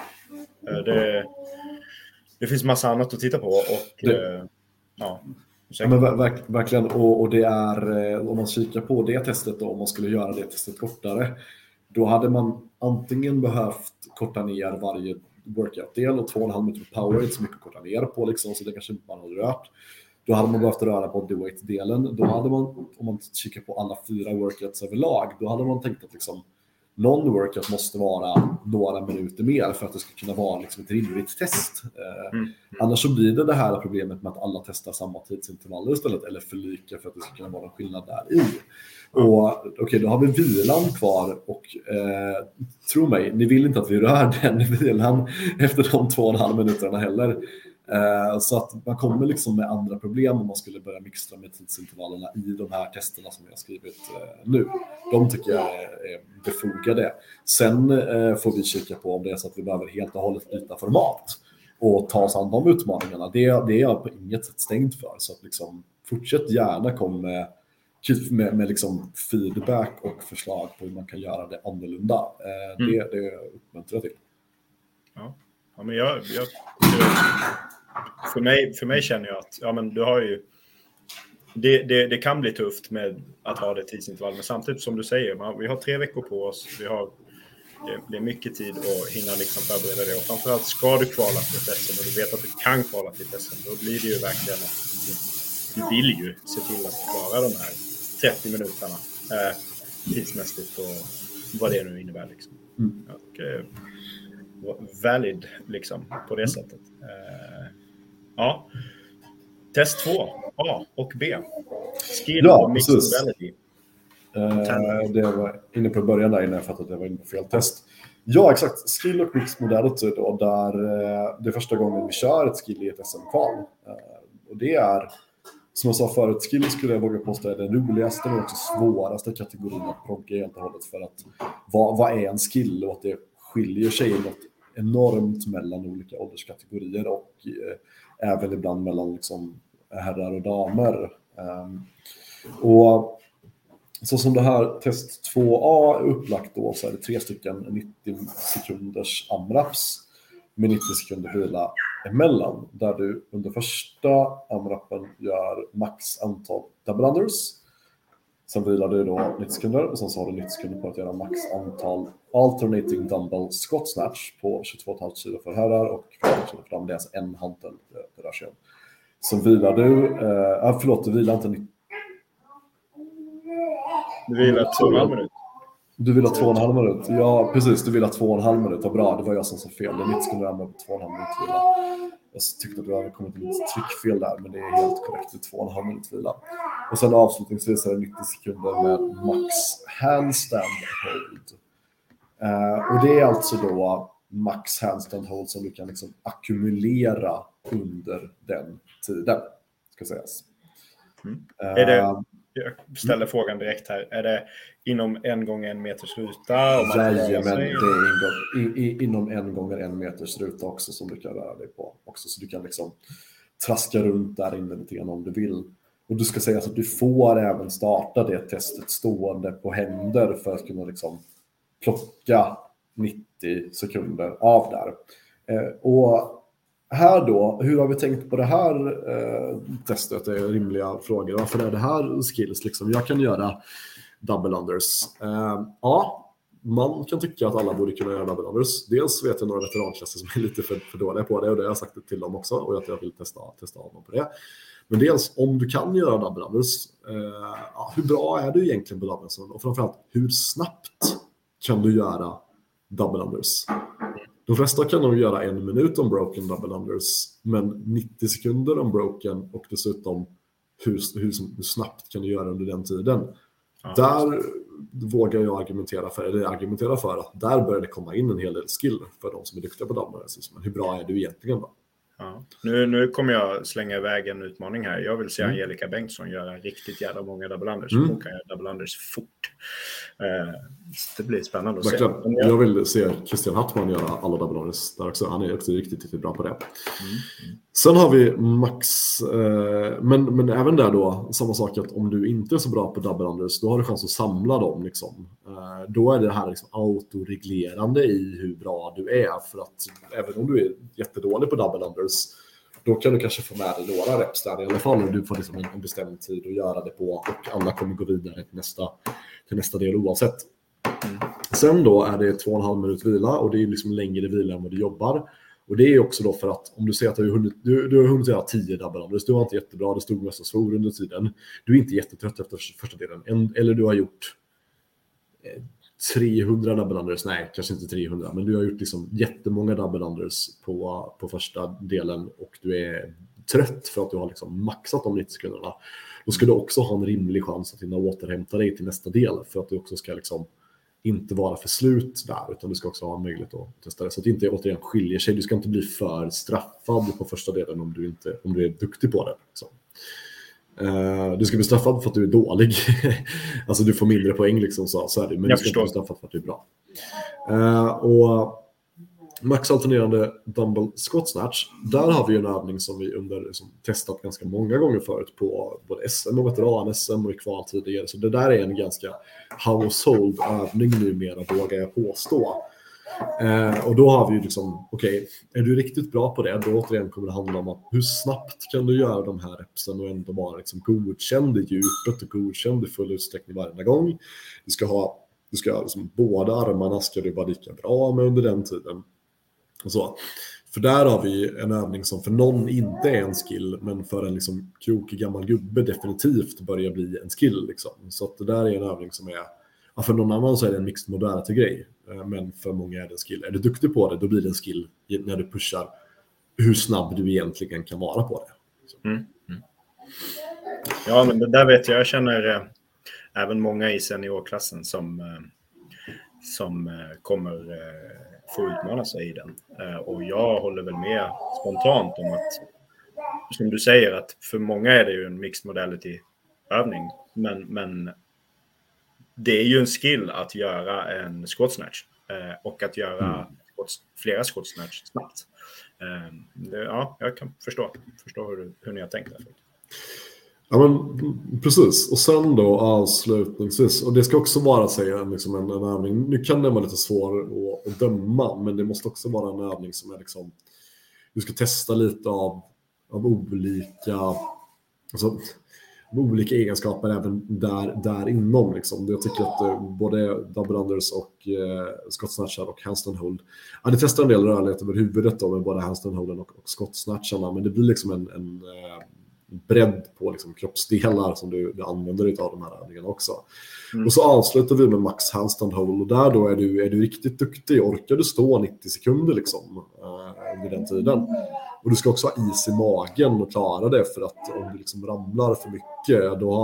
det finns massa annat att titta på och ja. Men verkligen, och det är, om man kikar på det testet då, om man skulle göra det testet kortare, då hade man antingen behövt korta ner varje workout-del och 2,5 minuter power, inte så mycket att korta ner på liksom, så det kanske inte man hade rört. Då hade man behövt röra bodyweight-delen. Då hade man, om man kikar på alla 4 workouts överlag, då hade man tänkt att liksom, någon workout måste vara några minuter mer för att det ska kunna vara liksom ett rimligt test. Annars så blir det här problemet med att alla testar samma tidsintervaller istället, eller för lika för att det ska kunna vara en skillnad där i. Och okej, då har vi vilan kvar och tro mig, ni vill inte att vi rör den vilan efter de 2,5 minuterna heller. Så att man kommer liksom med andra problem om man skulle börja mixtra med tidsintervallerna i de här testerna som jag har skrivit nu. De tycker jag är befogade. Sen får vi kika på om det är så att vi behöver helt och hållet byta format och ta oss an de utmaningarna. Det är jag på inget sätt stängt för. Så att liksom, fortsätt gärna komma med liksom feedback och förslag på hur man kan göra det annorlunda. Det uppmuntrar till. Ja, men jag för mig känner jag att ja, men du har ju det kan bli tufft med att ha det tidsintervall, men samtidigt som du säger, vi har 3 veckor på oss, det är mycket tid att hinna liksom förbereda det, och framförallt ska du kvala till testen och du vet att du kan kvala till testen, då blir det ju verkligen att du vill ju se till att klara de här 30 minuterna tidsmässigt och vad det nu innebär liksom. Och valid liksom på det sättet. Ja. Test 2, A och B. Skill och mixability. Det var inne på början där innan jag fattade att jag var inne på fel test. Ja, exakt. Skill och mixmodality då, där det är första gången vi kör ett skill i ett SM-kval. Och det är, som jag sa förut, skill skulle jag våga påstå är den roligaste men också svåraste kategorin att progga helt och hållet, för att vad är en skill och att det skiljer sig något enormt mellan olika ålderskategorier och även ibland mellan liksom herrar och damer. Och så som det här test 2A är upplagt då, så är det 3 stycken 90 sekunders AMRAPs med 90 sekunder vila emellan, där du under första AMRAPen gör max antal double unders. Sen vilar du då 90 sekunder och sen så har du 90 sekunder på att göra max antal alternating dumbbell squat snatch på 22,5 kilo för herrar och 14 kilo för damer. Det är alltså en hantel det rör sig om. Sen vilar du, du vilar inte 90. Du vilar 2,5 minuter. Du vill ha 2,5 minuter. Ja, precis. Du vill ha 2,5 minuter. Bra, det var jag som sa fel. Det är 90 sekunder på 2,5 minuter vila. Jag tyckte att du hade kommit till ett tryckfel där, men det är helt korrekt. Det är 2,5 minuter vila. Och sen avslutningsvis är det 90 sekunder med max handstand hold. Och det är alltså då max handstand hold som du kan liksom ackumulera under den tiden, ska sägas. Är det, jag ställer frågan direkt här. Är det inom 1x1 meters ruta? Jajamän, det är inom 1x1 meters ruta också som du kan röra dig på. Också, så du kan liksom traska runt där inne lite grann om du vill. Och du ska säga att du får även starta det testet stående på händer för att kunna liksom plocka 90 sekunder av där. Och här då, hur har vi tänkt på det här testet? Det är rimliga frågor. Varför är det här skills? Liksom? Jag kan göra double unders. Ja, man kan tycka att alla borde kunna göra double unders. Dels vet jag några veteranklasser som är lite för dåliga på det, och det har jag sagt till dem också, och att jag vill testa av dem på det. Men dels, om du kan göra double unders, hur bra är du egentligen på double unders? Och framförallt, hur snabbt kan du göra double unders? De flesta kan nog göra 1 minut om broken double unders, men 90 sekunder om broken, och dessutom hur snabbt kan du göra under den tiden. Där vågar jag argumentera för att där börjar det komma in en hel del skill för de som är duktiga på double unders. Men hur bra är du egentligen då? Ja. Nu kommer jag slänga iväg en utmaning här. Jag vill se Angelica Bengtsson göra riktigt jävla många double unders. Hon kan göra double unders fort. Det blir spännande att se. Jag vill se Christian Hartman göra alla double unders där också. Han är också riktigt bra på det. Sen har vi Max. Men även där då, samma sak, att om du inte är så bra på double unders, då har du chans att samla dem. Liksom. Då är det här liksom autoreglerande i hur bra du är. För att även om du är jättedålig på double unders, då kan du kanske få med dig några reps där i alla fall, och du får liksom en bestämd tid att göra det på, och alla kommer gå vidare till nästa del oavsett. Sen då är det 2,5 minut vila, och det är liksom längre vila än vad du jobbar. Och det är också då för att om du säger att du har hunnit göra 10 double unders, du var inte jättebra, det stod mest svår under tiden, du är inte jättetrött efter första delen, eller du har gjort 300 double unders, nej kanske inte 300, men du har gjort liksom jättemånga double unders på första delen, och du är trött för att du har liksom maxat de 90 sekunderna. Då ska du också ha en rimlig chans att hinna återhämta dig till nästa del, för att du också ska liksom inte vara för slut där, utan du ska också ha möjlighet att testa det, så att det inte återigen skiljer sig. Du ska inte bli för straffad på första delen om du är duktig på det. Så. Du ska bli straffad för att du är dålig. Alltså du får mindre poäng liksom, så är det. Men du ska inte bli straffad för att du är bra. Och max alternerande dumbbell squat snatch, där har vi en övning som vi testat ganska många gånger förut på både SM och veteran-SM och i kval tidigare. Så det där är en ganska household övning numera, vågar jag påstå. Och då har vi ju liksom, okej, är du riktigt bra på det, då återigen kommer det handla om att hur snabbt kan du göra de här repsen och ändå vara liksom godkänd i djupet och godkänd i full utsträckning varje gång. Du ska liksom, båda armarna ska du vara lika bra med under den tiden. Och så. För där har vi en övning som för någon inte är en skill, men för en liksom krokig gammal gubbe definitivt börjar bli en skill. Liksom. Så att det där är en övning som är, för någon annan så är det en mixed modality-grej, men för många är det en skill. Är du duktig på det, då blir det en skill när du pushar hur snabb du egentligen kan vara på det. Ja, men det där vet jag känner även många i seniorklassen som kommer få utmana sig i den. Och jag håller väl med spontant om att, som du säger, att för många är det ju en mixed modality-övning. Men det är ju en skill att göra en squat snatch och att göra flera squat snatch snabbt. Ja, jag kan förstå hur ni har tänkt där. Ja, men precis. Och sen då avslutningsvis, och det ska också vara liksom en övning. Nu kan det vara lite svår att döma, men det måste också vara en övning som är liksom, du ska testa lite av olika egenskaper även där inom. Liksom. Jag tycker att både double unders och squat snatchar och handstand hold, det testar en del rörlighet över huvudet då, med både handstand holden och squat snatcharna, men det blir liksom en bredd på liksom kroppsdelar som du använder dig av de här övningarna också. Och så avslutar vi med max handstand hold, och där då är du riktigt duktig, orkar du stå 90 sekunder liksom under den tiden. Och du ska också ha is i magen och klara det, för att om du liksom ramlar för mycket, då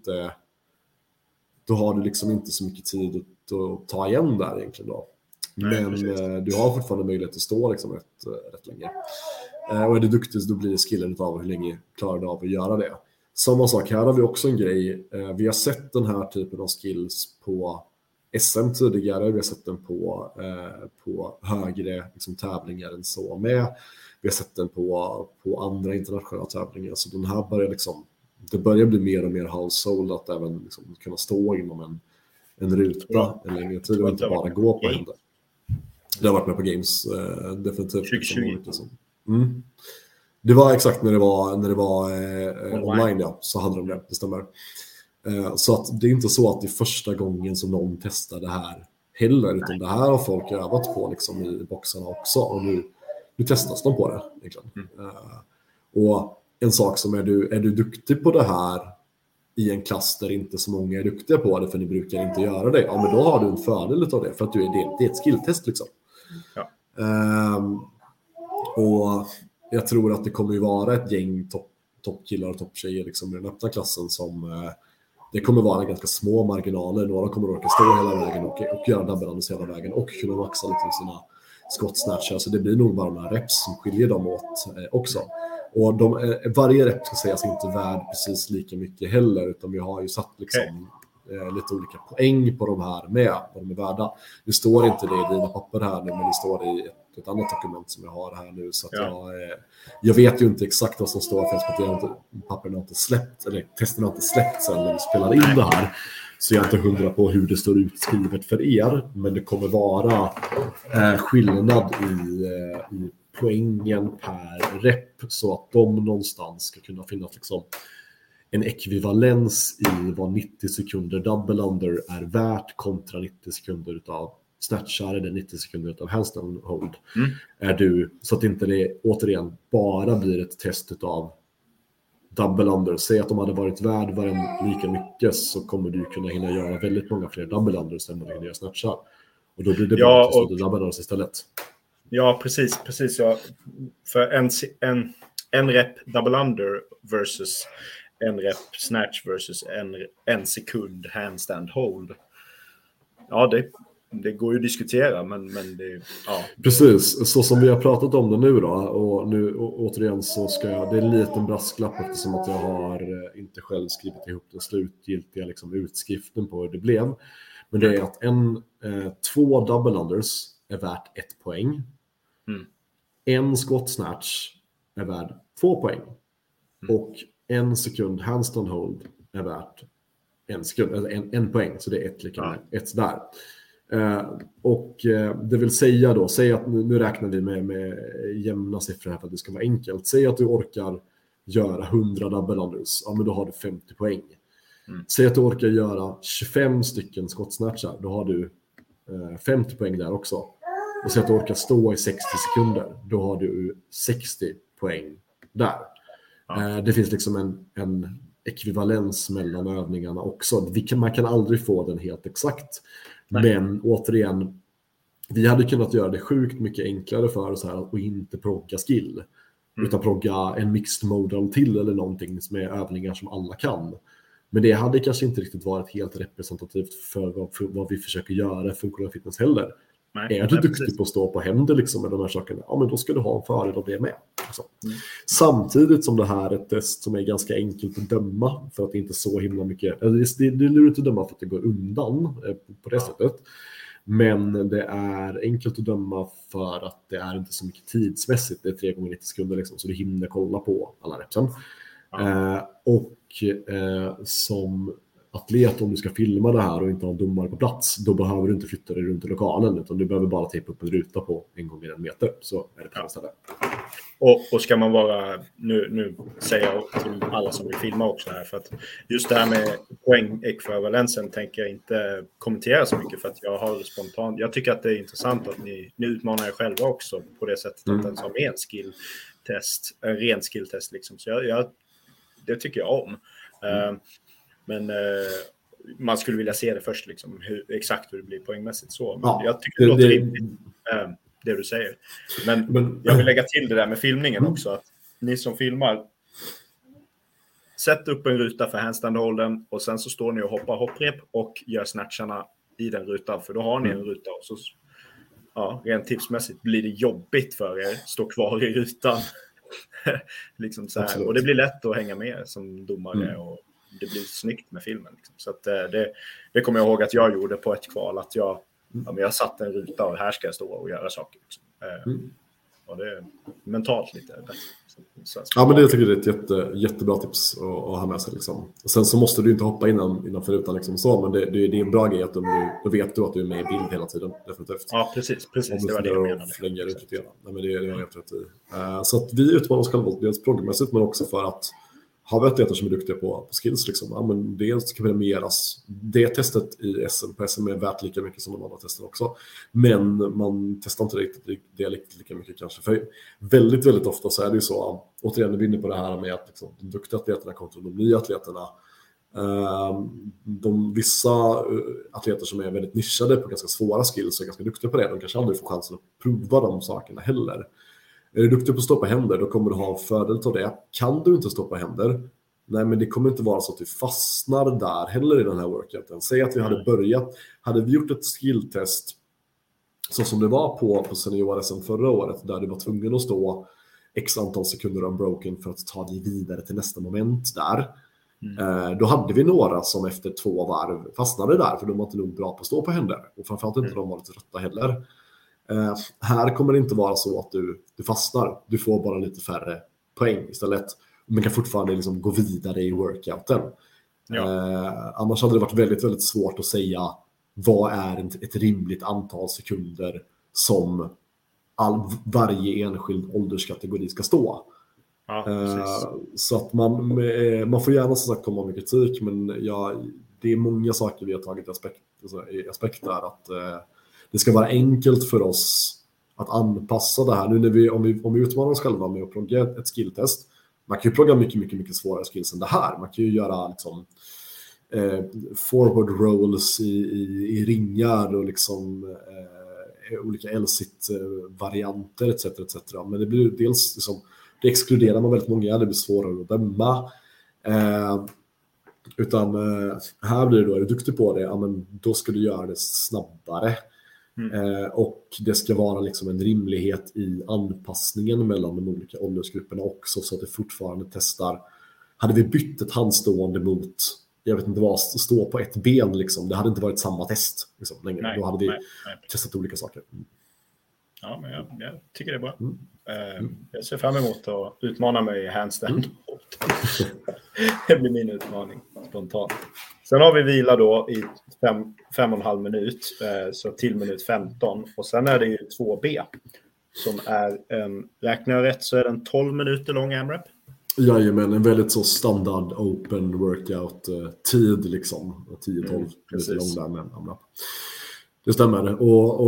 har du liksom inte så mycket tid att ta igen där egentligen då. Men du har fortfarande möjlighet att stå liksom rätt länge. Och är du duktig, då blir det skillen av hur länge klarar du av att göra det. Samma sak, här har vi också en grej. Vi har sett den här typen av skills på SM tidigare. Vi har sett den på högre liksom, tävlingar än så med. Vi har sett den på andra internationella tävlingar. Så den här börjar liksom, det börjar bli mer och mer household att även liksom, kunna stå inom en ruta en längre tid och inte bara gå på händer. Det har varit med på Games definitivt. 2020. Liksom. Det var exakt när det var online, ja, så hade de det stämmer. Så att det är inte så att det är första gången som någon testar det här heller, utan det här har folk övat på liksom, i boxarna också, och nu testas de på det egentligen. Och en sak som är du duktig på det här i en klass där inte så många är duktiga på det, för ni brukar inte göra det, ja, men då har du en fördel av det, för att det är ett skilltest liksom. Ja. Och jag tror att det kommer ju vara ett gäng toppkillar och topptjejer liksom, i den öppna klassen som det kommer vara ganska små marginaler. Några kommer att orka stå hela vägen och göra double-unders hela vägen och kunna maxa liksom sina skottsnatchar. Så det blir nog bara några reps som skiljer dem åt också. Och varje rep ska sägas inte värd precis lika mycket heller, utan vi har ju satt liksom lite olika poäng på de här med vad de är värda. Det står inte det i dina papper här nu, men det står i ett annat dokument som jag har här nu. Så att jag vet ju inte exakt vad som står, för att papperna har inte släppt, eller testerna har inte släppt sen när vi spelar in det här. Så jag är inte 100 på hur det står utskrivet för er, men det kommer vara skillnad i poängen per rep, så att de någonstans ska kunna finnas liksom en ekvivalens i vad 90 sekunder double under är värt kontra 90 sekunder utav snatchar eller 90 sekunder utav handstand hold. Så att inte det återigen bara blir ett test utav double under. Säg att de hade varit värd lika mycket, så kommer du kunna hinna göra väldigt många fler double unders än vad du hinner göra snatchar. Och då blir det bara ett test utav double unders istället. Ja, precis. Ja. För en rep double under versus en rep snatch versus en sekund handstand hold. Ja, det går ju att diskutera, men det, ja. Precis, så som vi har pratat om det nu då, och nu återigen så ska det är en liten brasklapp eftersom att jag har inte själv skrivit ihop den slutgiltiga liksom, utskriften på hur det blev. Men det är att 2 double unders är värt 1 poäng. En squat snatch är värd 2 poäng. Och 1 sekund handstand hold är värt 1 sekund, eller 1 poäng, så det är 1 lika med 1 där. Och det vill säga då, säg att nu räknar vi med jämna siffror här för att det ska vara enkelt. Säg att du orkar göra 100 double unders, ja men då har du 50 poäng. Säg att du orkar göra 25 stycken skottsnatchar, då har du 50 poäng där också. Och säg att du orkar stå i 60 sekunder, då har du 60 poäng där. Det finns liksom en ekvivalens mellan övningarna också. Man kan aldrig få den helt exakt. Men återigen, vi hade kunnat göra det sjukt mycket enklare för oss här att inte progga skill. Utan progga en mixed modal till eller någonting som är övningar som alla kan. Men det hade kanske inte riktigt varit helt representativt för vad vi försöker göra funktionell fitness heller. Är du duktig på att stå på händer liksom med de här sakerna, ja men då ska du ha en fördel av det med. Alltså. Samtidigt som det här är ett test som är ganska enkelt att döma, för att det inte är så himla mycket, det är lurigt att döma för att det går undan på det sättet. Men det är enkelt att döma för att det är inte så mycket tidsmässigt, det är 3 gånger 90 sekunder liksom, så du hinner kolla på alla repsen. Som atlet, om du ska filma det här och inte ha en domare på plats, då behöver du inte flytta dig runt i lokalen, utan du behöver bara tejpa upp en ruta på 1 gånger 1 meter, så är det på det stället. Och ska man vara, nu säger jag till alla som vill filma också här, för att just det här med poängekvivalensen tänker jag inte kommentera så mycket, för att jag har spontant, jag tycker att det är intressant att ni utmanar er själva också på det sättet att den som är en ren skilltest liksom, så det tycker jag om. Men man skulle vilja se det först, liksom, exakt hur det blir poängmässigt så. Men jag tycker det låter rimligt, det du säger. Men jag vill lägga till det där med filmningen också. Att ni som filmar, sätt upp en ruta för handstand-holden och sen så står ni och hoppar hopprep och gör snatcharna i den rutan. För då har ni en ruta och så rent tipsmässigt blir det jobbigt för er stå kvar i rutan liksom så här. Absolut. Och det blir lätt att hänga med som domare och det blir snyggt med filmen. Liksom. Så att, det kommer jag ihåg att jag gjorde på ett kval. Att jag satt en ruta och här ska jag stå och göra saker. Liksom. Och det är mentalt lite bättre. Ja, men det tycker jag är ett jättebra tips att ha med sig. Liksom. Sen så måste du inte hoppa innanför rutan liksom så, men det är en bra grej att då vet du att du är med i bild hela tiden, definitivt. Ja, precis. Det var det jag menade. Nej, men det är helt rätt i. Så att vi utmanar oss själva dels programmässigt, men också för att har vi atleter som är duktiga på skills, liksom, ja, men det ska premieras. Det testet i SM på SM är värt lika mycket som de andra testen också. Men man testar inte det lika mycket kanske. För väldigt, väldigt ofta så är det ju så, återigen, vi är inne på det här med att liksom, de duktiga atleterna kontra de nya atleterna. Vissa atleter som är väldigt nischade på ganska svåra skills och är ganska duktiga på det, de kanske aldrig får chansen att prova de sakerna heller. Är du duktig på att stå på händer, då kommer du ha en fördel av det. Kan du inte stå på händer, nej, men det kommer inte vara så att du fastnar där heller i den här workouten. Säg att vi hade vi gjort ett skilltest så som det var på senior-SM förra året, där du var tvungen att stå x antal sekunder unbroken för att ta dig vidare till nästa moment där. Då hade vi några som efter 2 varv fastnade där, för de var inte nog bra på att stå på händer. Och framförallt inte de var lite trötta heller. Här kommer det inte vara så att du fastnar. Du får bara lite färre poäng istället. Men kan fortfarande liksom gå vidare i workouten. Annars hade det varit väldigt, väldigt svårt att säga vad är ett rimligt antal sekunder som varje enskild ålderskategori ska stå. Ja, så att man får gärna som sagt komma med kritik, men det är många saker vi har tagit i aspekt där, att det ska vara enkelt för oss att anpassa det här. Nu när om vi utmanar oss själva med att plugga ett skilltest, man kan ju plugga mycket, mycket, mycket svårare skills än det här. Man kan ju göra liksom, forward rolls i ringar och liksom, olika L-sit-varianter etc. Men det blir dels liksom, det exkluderar man väldigt många, det blir svårare att döma. Utan här blir det då, är du duktig på det, ja, men då ska du göra det snabbare. Och det ska vara liksom en rimlighet i anpassningen mellan de olika åldersgrupperna också, så att det fortfarande testar. Hade vi bytt ett handstående mot, jag vet inte vad, stå på ett ben liksom, det hade inte varit samma test liksom, längre. Nej, då hade vi testat olika saker. Ja, men jag tycker det är bra. Jag ser fram emot att utmana mig i handstand. Det blir min utmaning spontant. Sen har vi vila då i 5,5 minut, så till minut 15. Och sen är det ju 2B som är, räknar jag rätt så är den 12 minuter lång AMRAP. Jajamän, en väldigt så standard open workout-tid liksom. 10-12 minuter lång där med AMRAP. Det stämmer.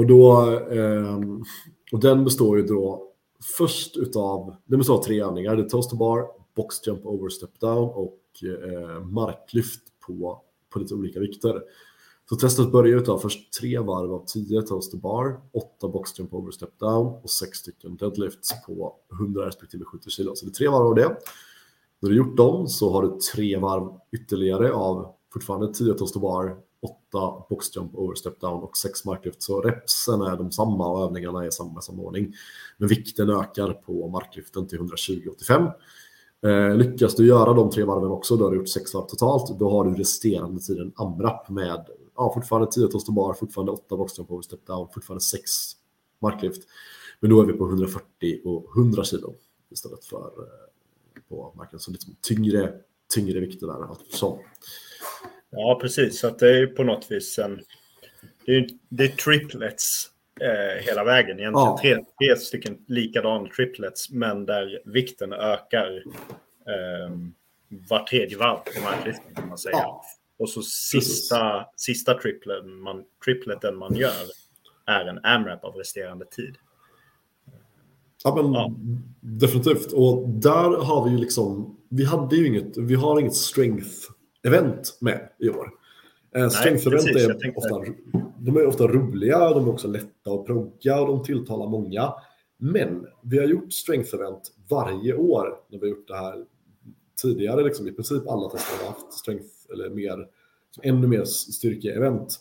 Och den består ju då först den består av 3 övningar. Det är toast to bar, box jump over step down och marklyft på lite olika vikter. Så testet börjar utav först 3 varv av 10 toast to bar, 8 box jump over step down och 6 stycken deadlifts på 100 respektive 70 kilo. Så det är 3 varv av det. När du gjort dem så har du 3 varv ytterligare av fortfarande 10 toast to bar, 8 box jump over step down och 6 marklyft. Så repsen är de samma och övningarna är samma ordning. Men vikten ökar på marklyften till 120-85. Lyckas du göra de 3 varven också, då har du gjort 6 varv totalt. Då har du resterande tiden AMRAP med fortfarande 10 toast to bar, fortfarande 8 box jump over step down, fortfarande 6 marklyft. Men då är vi på 140 och 100 kilo istället för på marken. Så lite tyngre vikter där. Alltså. Ja, precis. Så att det är på något vis det är triplets hela vägen. Egentligen 3 stycken likadana triplets, men där vikten ökar var tredje varv på marklyften, kan man säga. Ja. Och så sista tripleten man gör är en AMRAP av resterande tid. Ja, men definitivt. Och där har vi ju liksom, vi har inget strength-event med i år. Strength-event är ofta roliga, de är också lätta att progga och de tilltalar många. Men vi har gjort strength-event varje år när vi har gjort det här tidigare. Liksom, i princip alla tester har haft strength eller ännu mer styrke-event.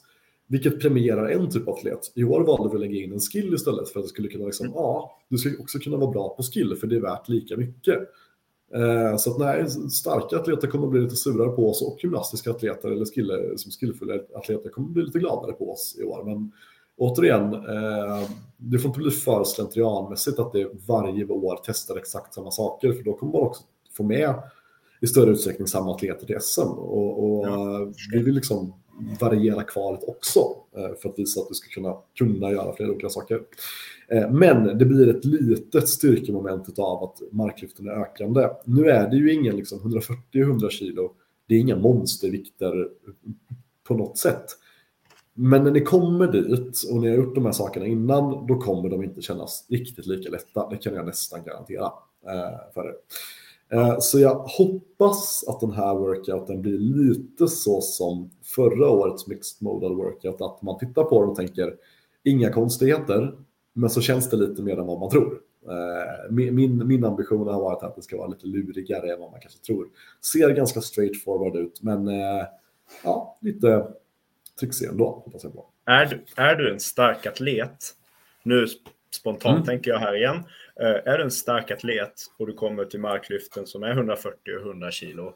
vilket premierar en typ av atlet. I år valde vi att lägga in en skill istället för att det skulle kunna liksom, du ska också kunna vara bra på skill för det är värt lika mycket. Så att nej, starka atleter kommer att bli lite surare på oss och gymnastiska atleter eller som skillfulla atleter kommer att bli lite gladare på oss i år. Men återigen, det får inte bli för slentrianmässigt att det varje år testar exakt samma saker, för då kommer man också få med i större utsträckning samma atleter till SM och vi vill liksom variera kvalet också för att visa att du ska kunna göra flera olika saker. Men det blir ett litet styrkemoment av att marklyften är ökande. Nu är det ju ingen liksom 140-100 kilo, det är inga monstervikter på något sätt. Men när ni kommer dit och ni har gjort de här sakerna innan, då kommer de inte kännas riktigt lika lätta. Det kan jag nästan garantera för er. Så jag hoppas att den här workouten blir lite så som förra årets mixed modal workout, att man tittar på den och tänker inga konstigheter, men så känns det lite mer än vad man tror. Min ambition har varit att det ska vara lite lurigare än vad man kanske tror. Ser ganska straightforward ut, men lite trixig ändå, hoppas jag på. Är du en stark atlet? Nu spontant tänker jag här igen. Är du en stark atlet och du kommer till marklyften som är 140 och 100 kilo,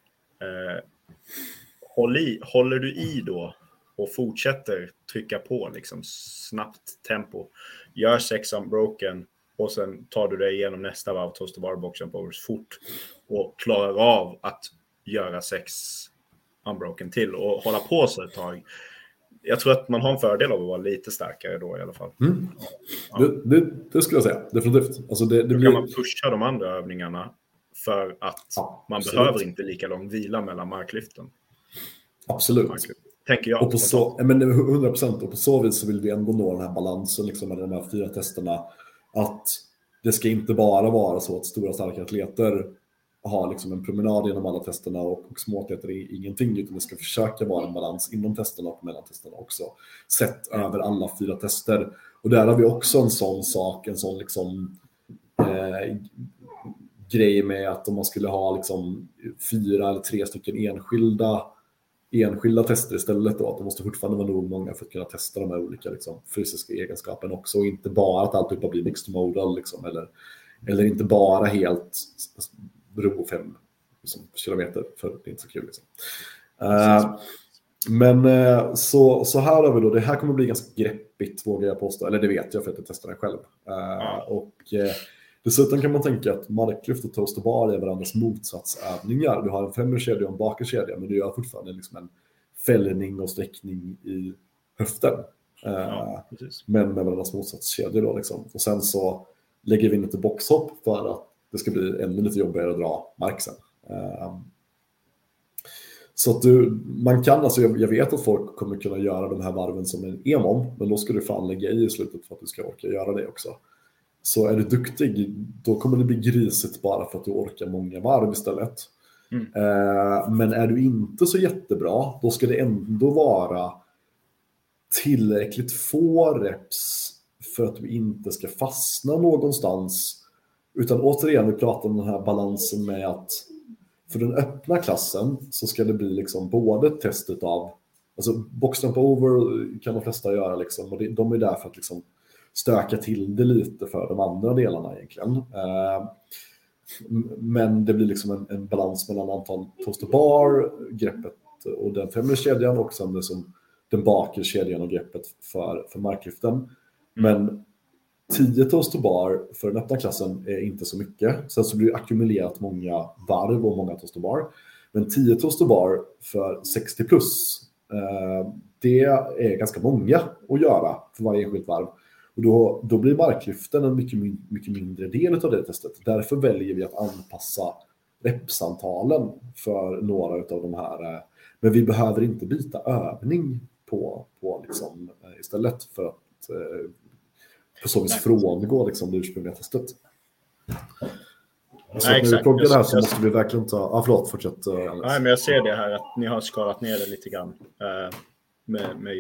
håller du i då och fortsätter trycka på liksom snabbt tempo, gör 6 unbroken och sen tar du dig igenom nästa varv toast to bar box and powers fort och klarar av att göra 6 unbroken till och hålla på sig ett tag. Jag tror att man har en fördel av att vara lite starkare då i alla fall. Ja. Det skulle jag säga, definitivt. Alltså då kan man pusha de andra övningarna för att man behöver inte lika lång vila mellan marklyften. Absolut. Tänker jag. Och på 100%, och på så vis så vill vi ändå nå den här balansen liksom med de här 4 testerna. Att det ska inte bara vara så att stora starka atleter har liksom en promenad genom alla testerna och små atleter är ingenting, utan det ska försöka vara en balans inom testerna och mellan testerna också. Sett över alla 4 tester. Och där har vi också en sån sak, en sån liksom grej med att om man skulle ha liksom 4 eller 3 stycken enskilda tester istället då, att det måste fortfarande vara nog många för att kunna testa de här olika liksom, fysiska egenskaperna också, och inte bara att allt blir mixed modal liksom, eller inte bara helt ro 5 liksom, kilometer, för det är inte så kul liksom. Men så här har vi då, det här kommer bli ganska greppigt, vågar jag påstå, eller det vet jag för att jag testar det själv. Och dessutom kan man tänka att marklyft och toast och bar är varandras motsatsövningar. Du har en främre kedja och en bakre kedja, men du gör fortfarande liksom en fällning och sträckning i höften. Men med varandras motsatskedjor då liksom. Och sen så lägger vi in lite boxhopp för att det ska bli ännu lite jobbigare att dra marksen. Så att man kan, alltså jag vet att folk kommer kunna göra de här varven som en EMOM, men då ska du fan lägga i slutet för att du ska orka göra det också. Så är du duktig, då kommer det bli grisigt bara för att du orkar många varv istället. Men är du inte så jättebra, då ska det ändå vara tillräckligt få reps för att du inte ska fastna någonstans. Utan återigen, vi pratar om den här balansen med att för den öppna klassen så ska det bli liksom både testet av, alltså boxjump over kan de flesta göra liksom, och de är där för att liksom stöka till det lite för de andra delarna egentligen. Men det blir liksom en balans mellan antal toast och bar, greppet och den främre kedjan, och sen liksom den bakre kedjan och greppet för marklyften. Men 10 toast och bar för den öppna klassen är inte så mycket. Sen så blir det ackumulerat många varv och många toast och bar. Men 10 toast och bar för 60 plus, det är ganska många att göra för varje enskilt varv. Och då blir marklyften en mycket mindre del av det testet. Därför väljer vi att anpassa repsantalen för några av de här. Men vi behöver inte byta övning på liksom, istället för att på så vis frångå liksom, det ursprungliga testet. Så när vi proggar det här så måste vi verkligen ta... förlåt, fortsätt. Nej, men jag ser det här att ni har skalat ner det lite grann med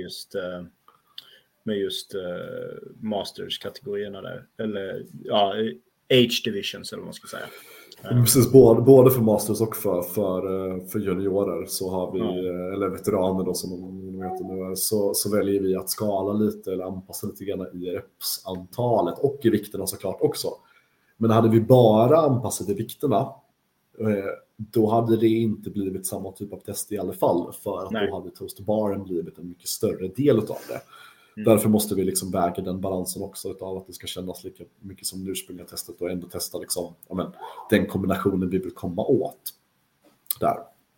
just Masters-kategorierna där. Eller Age Divisions eller vad man ska säga. Precis, både för Masters och för juniorer så har vi, eller veteraner då som de heter nu, så väljer vi att skala lite eller anpassa lite grann i repsantalet och i vikterna såklart också. Men hade vi bara anpassat i vikterna, då hade det inte blivit samma typ av test i alla fall, för att då hade toastbaren blivit en mycket större del av det. Därför måste vi liksom väga den balansen också utav att det ska kännas lika mycket som det ursprungliga testet och ändå testa liksom, den kombinationen vi vill komma åt. Där.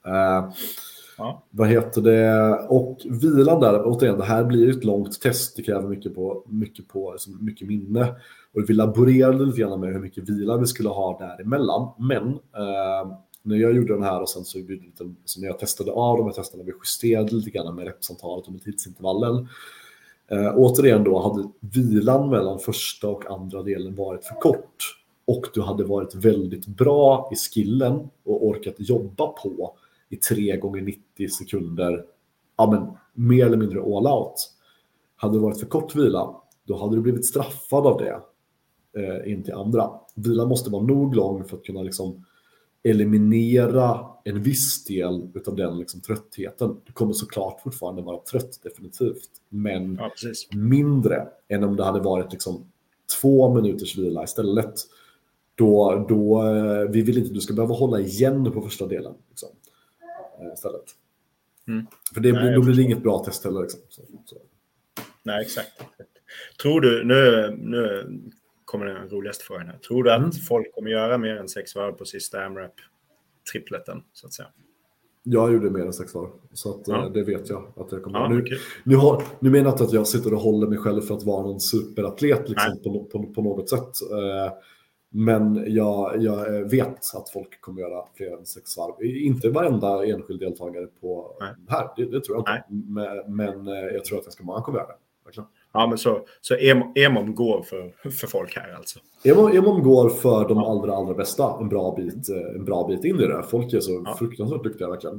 Vad heter det? Och vilan där, återigen, det här blir ett långt test. Det kräver mycket minne. Och vi laborerade lite grann med hur mycket vila vi skulle ha däremellan. Men när jag gjorde den här och sen så när jag testade av dem, när vi justerade lite grann med repsantalet och med tidsintervallen. Återigen då hade vilan mellan första och andra delen varit för kort. Och du hade varit väldigt bra i skillen och orkat jobba på i 3 gånger 90 sekunder, mer eller mindre all out. Hade det varit för kort vila, då hade du blivit straffad av det in till andra. Vilan måste vara nog lång för att kunna liksom eliminera en viss del av den liksom tröttheten. Du kommer såklart fortfarande vara trött, definitivt, men mindre än om det hade varit liksom 2 minuters vila istället. Då vi vill inte, du ska behöva hålla igen på första delen liksom, istället. För då blir det inget bra test heller liksom. Så. Nej, exakt. Tror du, nu kommer den roligaste frågan här. Tror du att folk kommer göra mer än 6 varv på sista AMRAP-tripleten, så att säga? Jag gjorde mer än 6 varv, så att, det vet jag att jag kommer nu menar jag inte att jag sitter och håller mig själv för att vara någon superatlet liksom, på något sätt. Men jag vet att folk kommer göra fler än 6 varv. Inte varenda enskild deltagare på här, det tror jag inte. Men jag tror att ganska många kommer göra det. Verkligen. Ja, men så EMOM går för folk här alltså. EMOM går för de allra bästa en bra bit in i det. Folk är så fruktansvärt duktiga verkligen.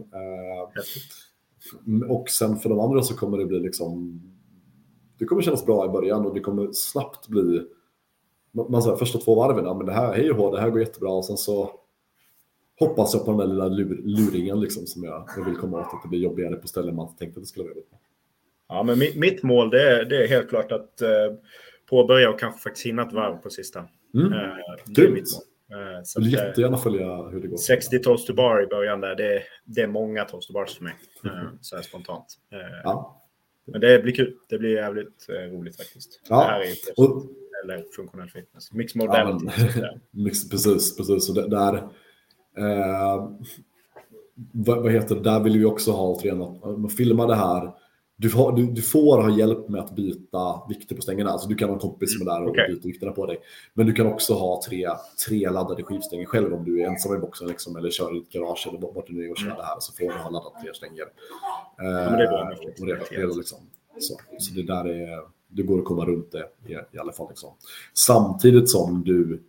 Och sen för de andra så kommer det bli liksom, det kommer kännas bra i början och det kommer snabbt bli, man säger första 2 varven, men det här går jättebra, och sen så hoppas jag på den där lilla luringen liksom, som jag vill komma åt, att det blir jobbigare på ställen man tänkte att det skulle vara. Ja, men mitt mål det är helt klart att påbörja och kanske faktiskt hinna ett varv på sista. Det är mitt mål. Jag vill jättegärna följa hur det går. 60 toast to bar i början där, det är många toast to bars för mig, så här spontant. Men det blir kul, det blir jävligt roligt faktiskt. Det här är eller funktionell fitness. Mix modality. Precis. Så där, vad heter det? Där vill vi också ha återigen att man filmar det här. Du får ha hjälp med att byta vikter på stängerna. Alltså du kan ha en kompis som är där och byta vikterna på dig. Men du kan också ha tre laddade skivstänger själv om du är ensam i boxen liksom, eller kör i ett garage eller vart du nu är och kör det här. Så får du ha laddat 3 stänger. Men det är bra. Liksom. Så det där det går att komma runt det i alla fall. Liksom. Samtidigt som du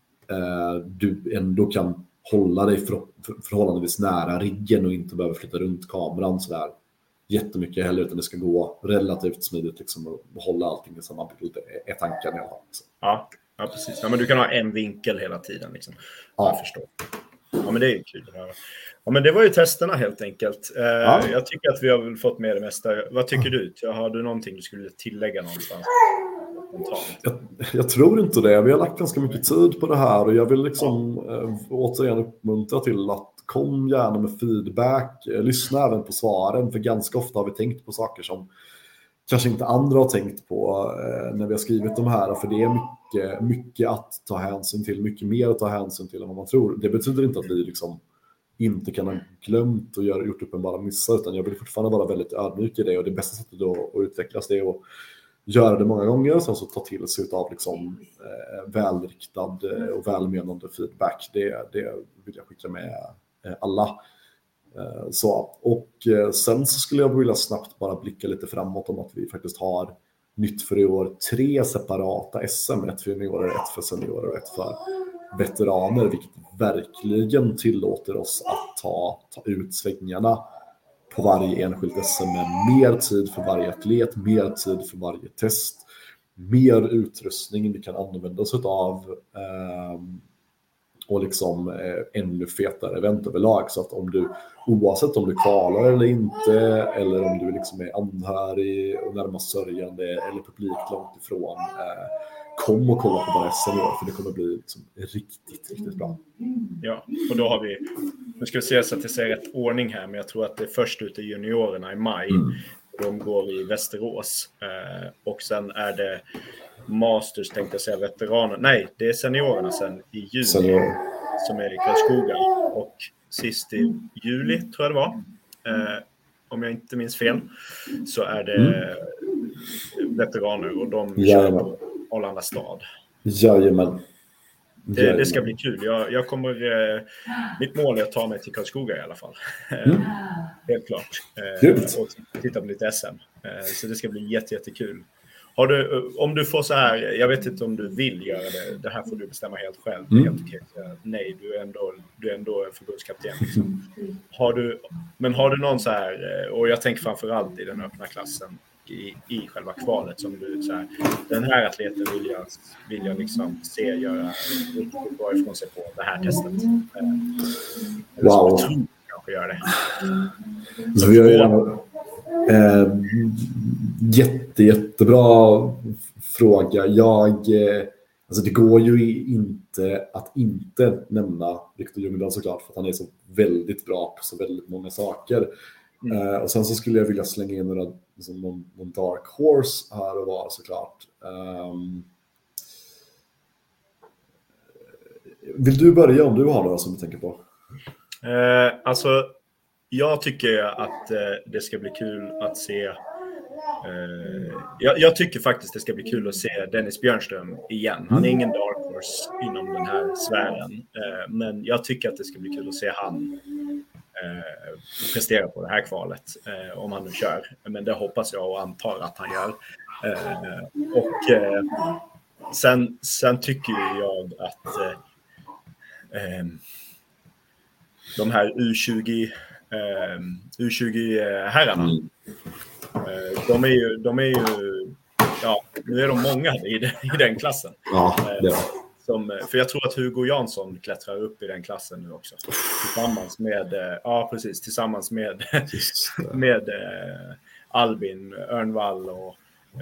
ändå kan hålla dig förhållandevis nära riggen och inte behöver flytta runt kameran sådär jättemycket heller, utan det ska gå relativt smidigt liksom, och hålla allting i samma bild är tanken jag har. Liksom. Ja, precis. Ja, men du kan ha en vinkel hela tiden. Liksom. Jag förstår. Ja, men det är kul att höra. Ja, men det var ju testerna helt enkelt. Jag tycker att vi har väl fått med det mesta. Vad tycker du? Har du någonting du skulle tillägga någonstans? Jag tror inte det. Vi har lagt ganska mycket tid på det här och jag vill liksom återigen uppmuntra till att kom gärna med feedback. Lyssna även på svaren, för ganska ofta har vi tänkt på saker som kanske inte andra har tänkt på när vi har skrivit de här, för det är mycket att ta hänsyn till, mycket mer att ta hänsyn till än vad man tror. Det betyder inte att vi liksom inte kan ha glömt och gjort uppenbara missar, utan jag vill fortfarande vara väldigt ödmjuk i det, och det bästa sättet att utvecklas det är att göra det många gånger och sen så ta till sig av liksom, välriktad och välmenande feedback. Det vill jag skicka med alla. Och sen så skulle jag vilja snabbt bara blicka lite framåt om att vi faktiskt har nytt för i år 3 separata SM, ett för juniorer, ett för seniorer och ett för veteraner, vilket verkligen tillåter oss att ta ut svängarna på varje enskilt SM med mer tid för varje atlet, mer tid för varje test, mer utrustning vi kan använda oss av. och liksom ännu fetare event överlag. Så att oavsett om du kvalar eller inte, eller om du liksom är anhörig och närmast sörjande eller publik långt ifrån, kom och kolla på bara SM i år, för det kommer bli liksom riktigt bra. Ja, och då har vi, nu ska vi se så att jag säger rätt ordning här, men jag tror att det är först ute juniorerna i maj. De går i Västerås. Och sen är det Masters, tänkte jag säga, veteraner. Nej, det är seniorerna sen i juni som är i Karlskoga. Och sist i juli, tror jag det var, om jag inte minns fel, så är det veteraner och de kör på Arlanda stad. Jajamän. Det ska bli kul. Jag kommer, mitt mål är att ta mig till Karlskoga i alla fall. Helt klart. Och titta på lite SM. Så det ska bli jättekul. Om du får så här, jag vet inte om du vill göra det här får du bestämma helt själv. Det är helt okej. Nej, du är ändå förbundskapten. Liksom. Har du någon så här, och jag tänker framförallt i den öppna klassen, i själva kvalet, som du så här, den här atleten vill jag liksom se göra riktigt bra ifrån sig på det här testet. Wow. Jag tror kanske gör det. Så vi gör jättebra fråga. Alltså det går ju inte att inte nämna Victor Ljungdahl såklart, för att han är så väldigt bra på så väldigt många saker. Och sen så skulle jag vilja slänga in någon dark horse här och var såklart. Vill du börja om du har några som du tänker på? Alltså, jag tycker att det ska bli kul att se. Jag tycker faktiskt det ska bli kul att se Dennis Björnström igen. Han är ingen dark horse inom den här sfären. Men jag tycker att det ska bli kul att se han prestera på det här kvalet, om han nu kör. Men det hoppas jag och antar att han gör. Sen tycker jag att de här U20-herrarna, de är ju ja, nu är de många i den klassen. Ja, det är. För jag tror att Hugo Jansson klättrar upp i den klassen nu också. Tillsammans med Albin Örnvall och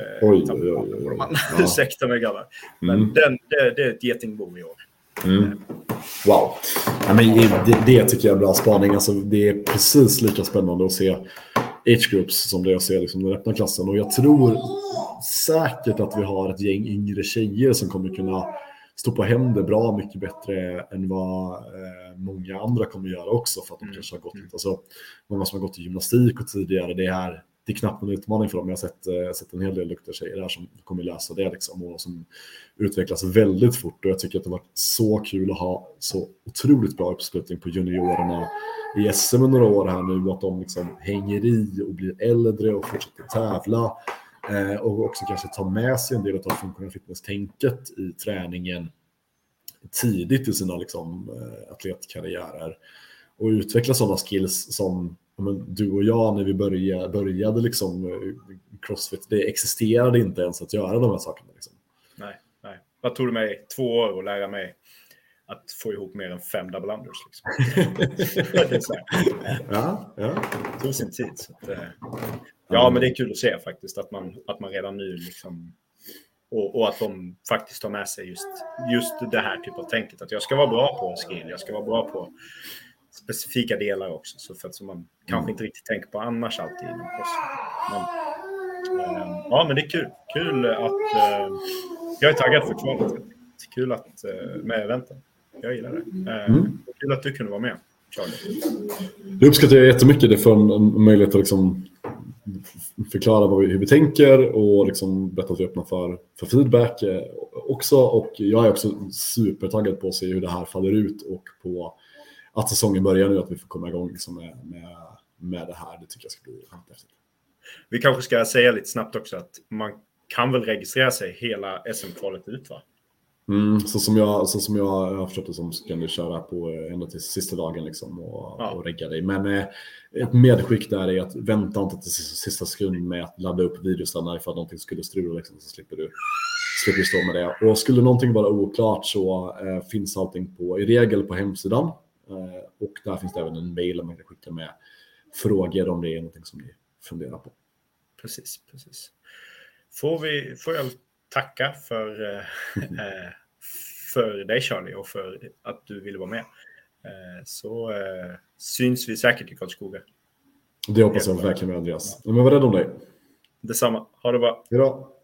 ursäkta mig grabbar. Men det är ett getingbo i år. Wow. Ja, men det tycker jag är en bra spaning. Alltså, det är precis lika spännande att se age-groups som det är att se liksom den öppna klassen. Och jag tror säkert att vi har ett gäng yngre tjejer som kommer kunna stå på händer bra mycket bättre än vad många andra kommer göra också, för att de kanske har gått alltså, många som har gått i gymnastik och tidigare, det är knappt en utmaning för dem. Jag har sett en hel del duktiga tjejer där som kommer läsa det liksom, och som utvecklas väldigt fort, och jag tycker att det har varit så kul att ha så otroligt bra uppslutning på juniorerna i SM några år här nu, att de liksom hänger i och blir äldre och fortsätter tävla. Och också kanske ta med sig en del av funktionell fitness-tänket i träningen tidigt i sina liksom, atletkarriärer. Och utveckla sådana skills som du och jag när vi började liksom, CrossFit. Det existerade inte ens att göra de här sakerna. Liksom. Nej. Vad tog det mig 2 år att lära mig att få ihop mer än 5 double unders? Liksom. Det är så här. Ja. Det tog sin tid. Så att, ja, men det är kul att se faktiskt att man redan nu liksom, och att de faktiskt tar med sig just det här typen av tänket, att jag ska vara bra på skill, jag ska vara bra på specifika delar också, så för att som man kanske inte riktigt tänker på annars alltid. Men det är kul att jag är taggad för kvalet. Kul att med eventen. Jag gillar det. Kul att du kunde vara med, Charlie. Det uppskattar jag jättemycket. Det får en möjlighet att liksom förklara hur vi tänker och liksom berätta att vi öppnar för feedback också. Och jag är också supertaggad på att se hur det här faller ut och på att säsongen börjar nu, att vi får komma igång liksom med det här. Det tycker jag ska bli häftigt. Vi kanske ska säga lite snabbt också att man kan väl registrera sig hela SM-kvalet ut, va? Så som jag har förstått det, som kan du köra på ända till sista dagen liksom, och regga dig. Men ett medskick där är att vänta inte till sista sekund med att ladda upp videostannar ifall någonting skulle strula liksom, så slipper du slipper vi stå med det. Och skulle någonting vara oklart så finns allting i regel på hemsidan. Och där finns det även en mail om man kan skicka med frågor om det är någonting som ni funderar på. Precis. Får jag tacka för dig, Charlie, och för att du ville vara med. Så syns vi säkert i Karlskoga. Det hoppas jag verkligen med, Andreas. Men var rädd om dig. Detsamma. Ha det bra. Hejdå.